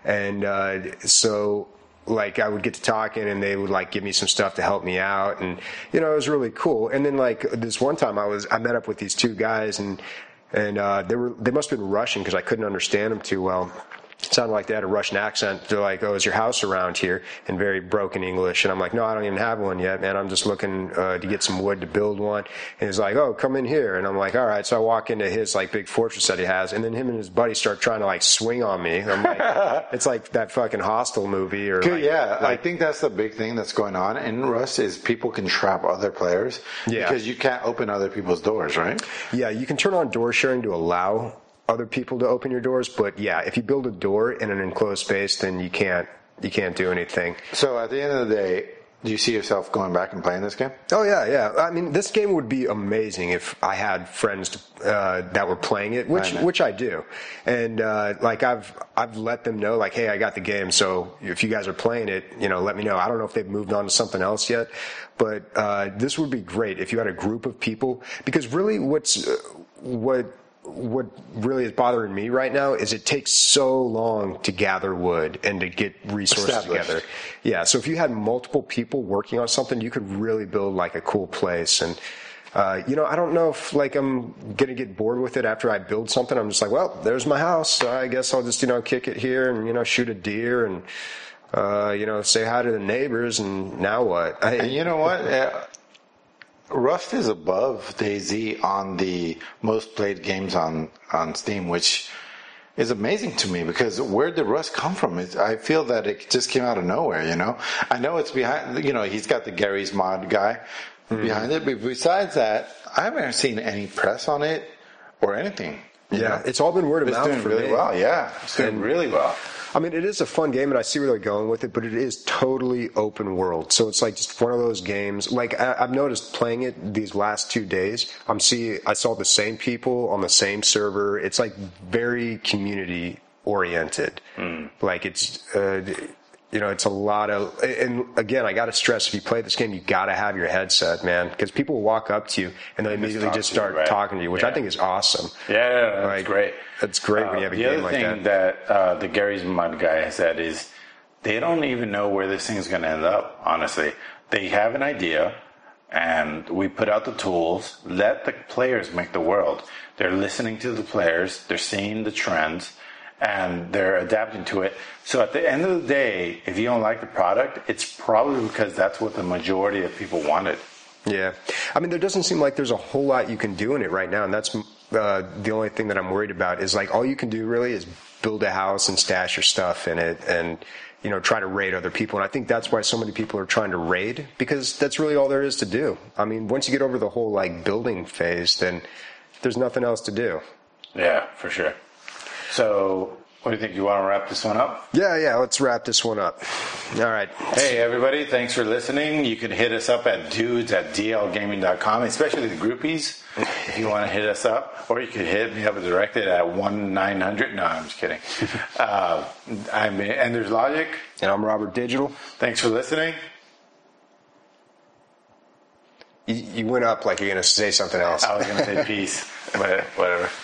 And so like I would get to talking and they would like give me some stuff to help me out, and you know, it was really cool. And then like this one time I met up with these 2 guys, and they must have been Russian because I couldn't understand them too well. It sounded like they had a Russian accent. They're like, "Oh, is your house around here?" in very broken English. And I'm like, "No, I don't even have one yet, man. I'm just looking to get some wood to build one." And he's like, "Oh, come in here." And I'm like, "All right." So I walk into his like big fortress that he has, and then him and his buddy start trying to like swing on me. I'm like, it's like that fucking Hostel movie. Or like, yeah, I think that's the big thing that's going on in Rust is people can trap other players because you can't open other people's doors, right? Yeah, you can turn on door sharing to allow other people to open your doors, but yeah, if you build a door in an enclosed space, then you can't do anything. So at the end of the day, do you see yourself going back and playing this game? Oh yeah. I mean, this game would be amazing if I had friends that were playing it, which I do, and like I've let them know, like, hey, I got the game, so if you guys are playing it, let me know. I don't know if they've moved on to something else yet, but this would be great if you had a group of people, because really, what really is bothering me right now is it takes so long to gather wood and to get resources together. Yeah, so if you had multiple people working on something, you could really build like a cool place. And I don't know if like I'm gonna get bored with it after I build something. I'm just like, well, there's my house. I guess I'll just kick it here and shoot a deer and say hi to the neighbors. And now what? And you know what? Rust is above DayZ on the most played games on Steam, which is amazing to me because where did Rust come from? I feel that it just came out of nowhere, I know it's behind, he's got the Gary's Mod guy behind it, but besides that, I haven't seen any press on it or anything. Yeah, it's all been word of mouth. It's doing really well, yeah. It's doing really well. I mean, it is a fun game, and I see where they're going with it, but it is totally open world. So it's like just one of those games. Like I've noticed playing it these last 2 days. I saw the same people on the same server. It's like very community oriented. Like it's it's a lot of. And again, I got to stress: if you play this game, you got to have your headset, man, because people will walk up to you and they immediately just start talking to you, which I think is awesome. Yeah, that's great. It's great when you have a game like that. The other thing that the Gary's Mod guy said is they don't even know where this thing's going to end up, honestly. They have an idea, and we put out the tools. Let the players make the world. They're listening to the players. They're seeing the trends, and they're adapting to it. So at the end of the day, if you don't like the product, it's probably because that's what the majority of people wanted. Yeah. I mean, there doesn't seem like there's a whole lot you can do in it right now, and that's the only thing that I'm worried about is like all you can do really is build a house and stash your stuff in it and, try to raid other people. And I think that's why so many people are trying to raid, because that's really all there is to do. I mean, once you get over the whole like building phase, then there's nothing else to do. Yeah, for sure. So what do you think? You want to wrap this one up? Yeah, let's wrap this one up. All right. Hey, everybody, thanks for listening. You can hit us up at dudes@dlgaming.com, especially the groupies, if you want to hit us up. Or you could hit me up directly at 1-900. No, I'm just kidding. I'm Enders Logic. And I'm Robert Digital. Thanks for listening. You went up like you're going to say something else. I was going to say peace, but whatever.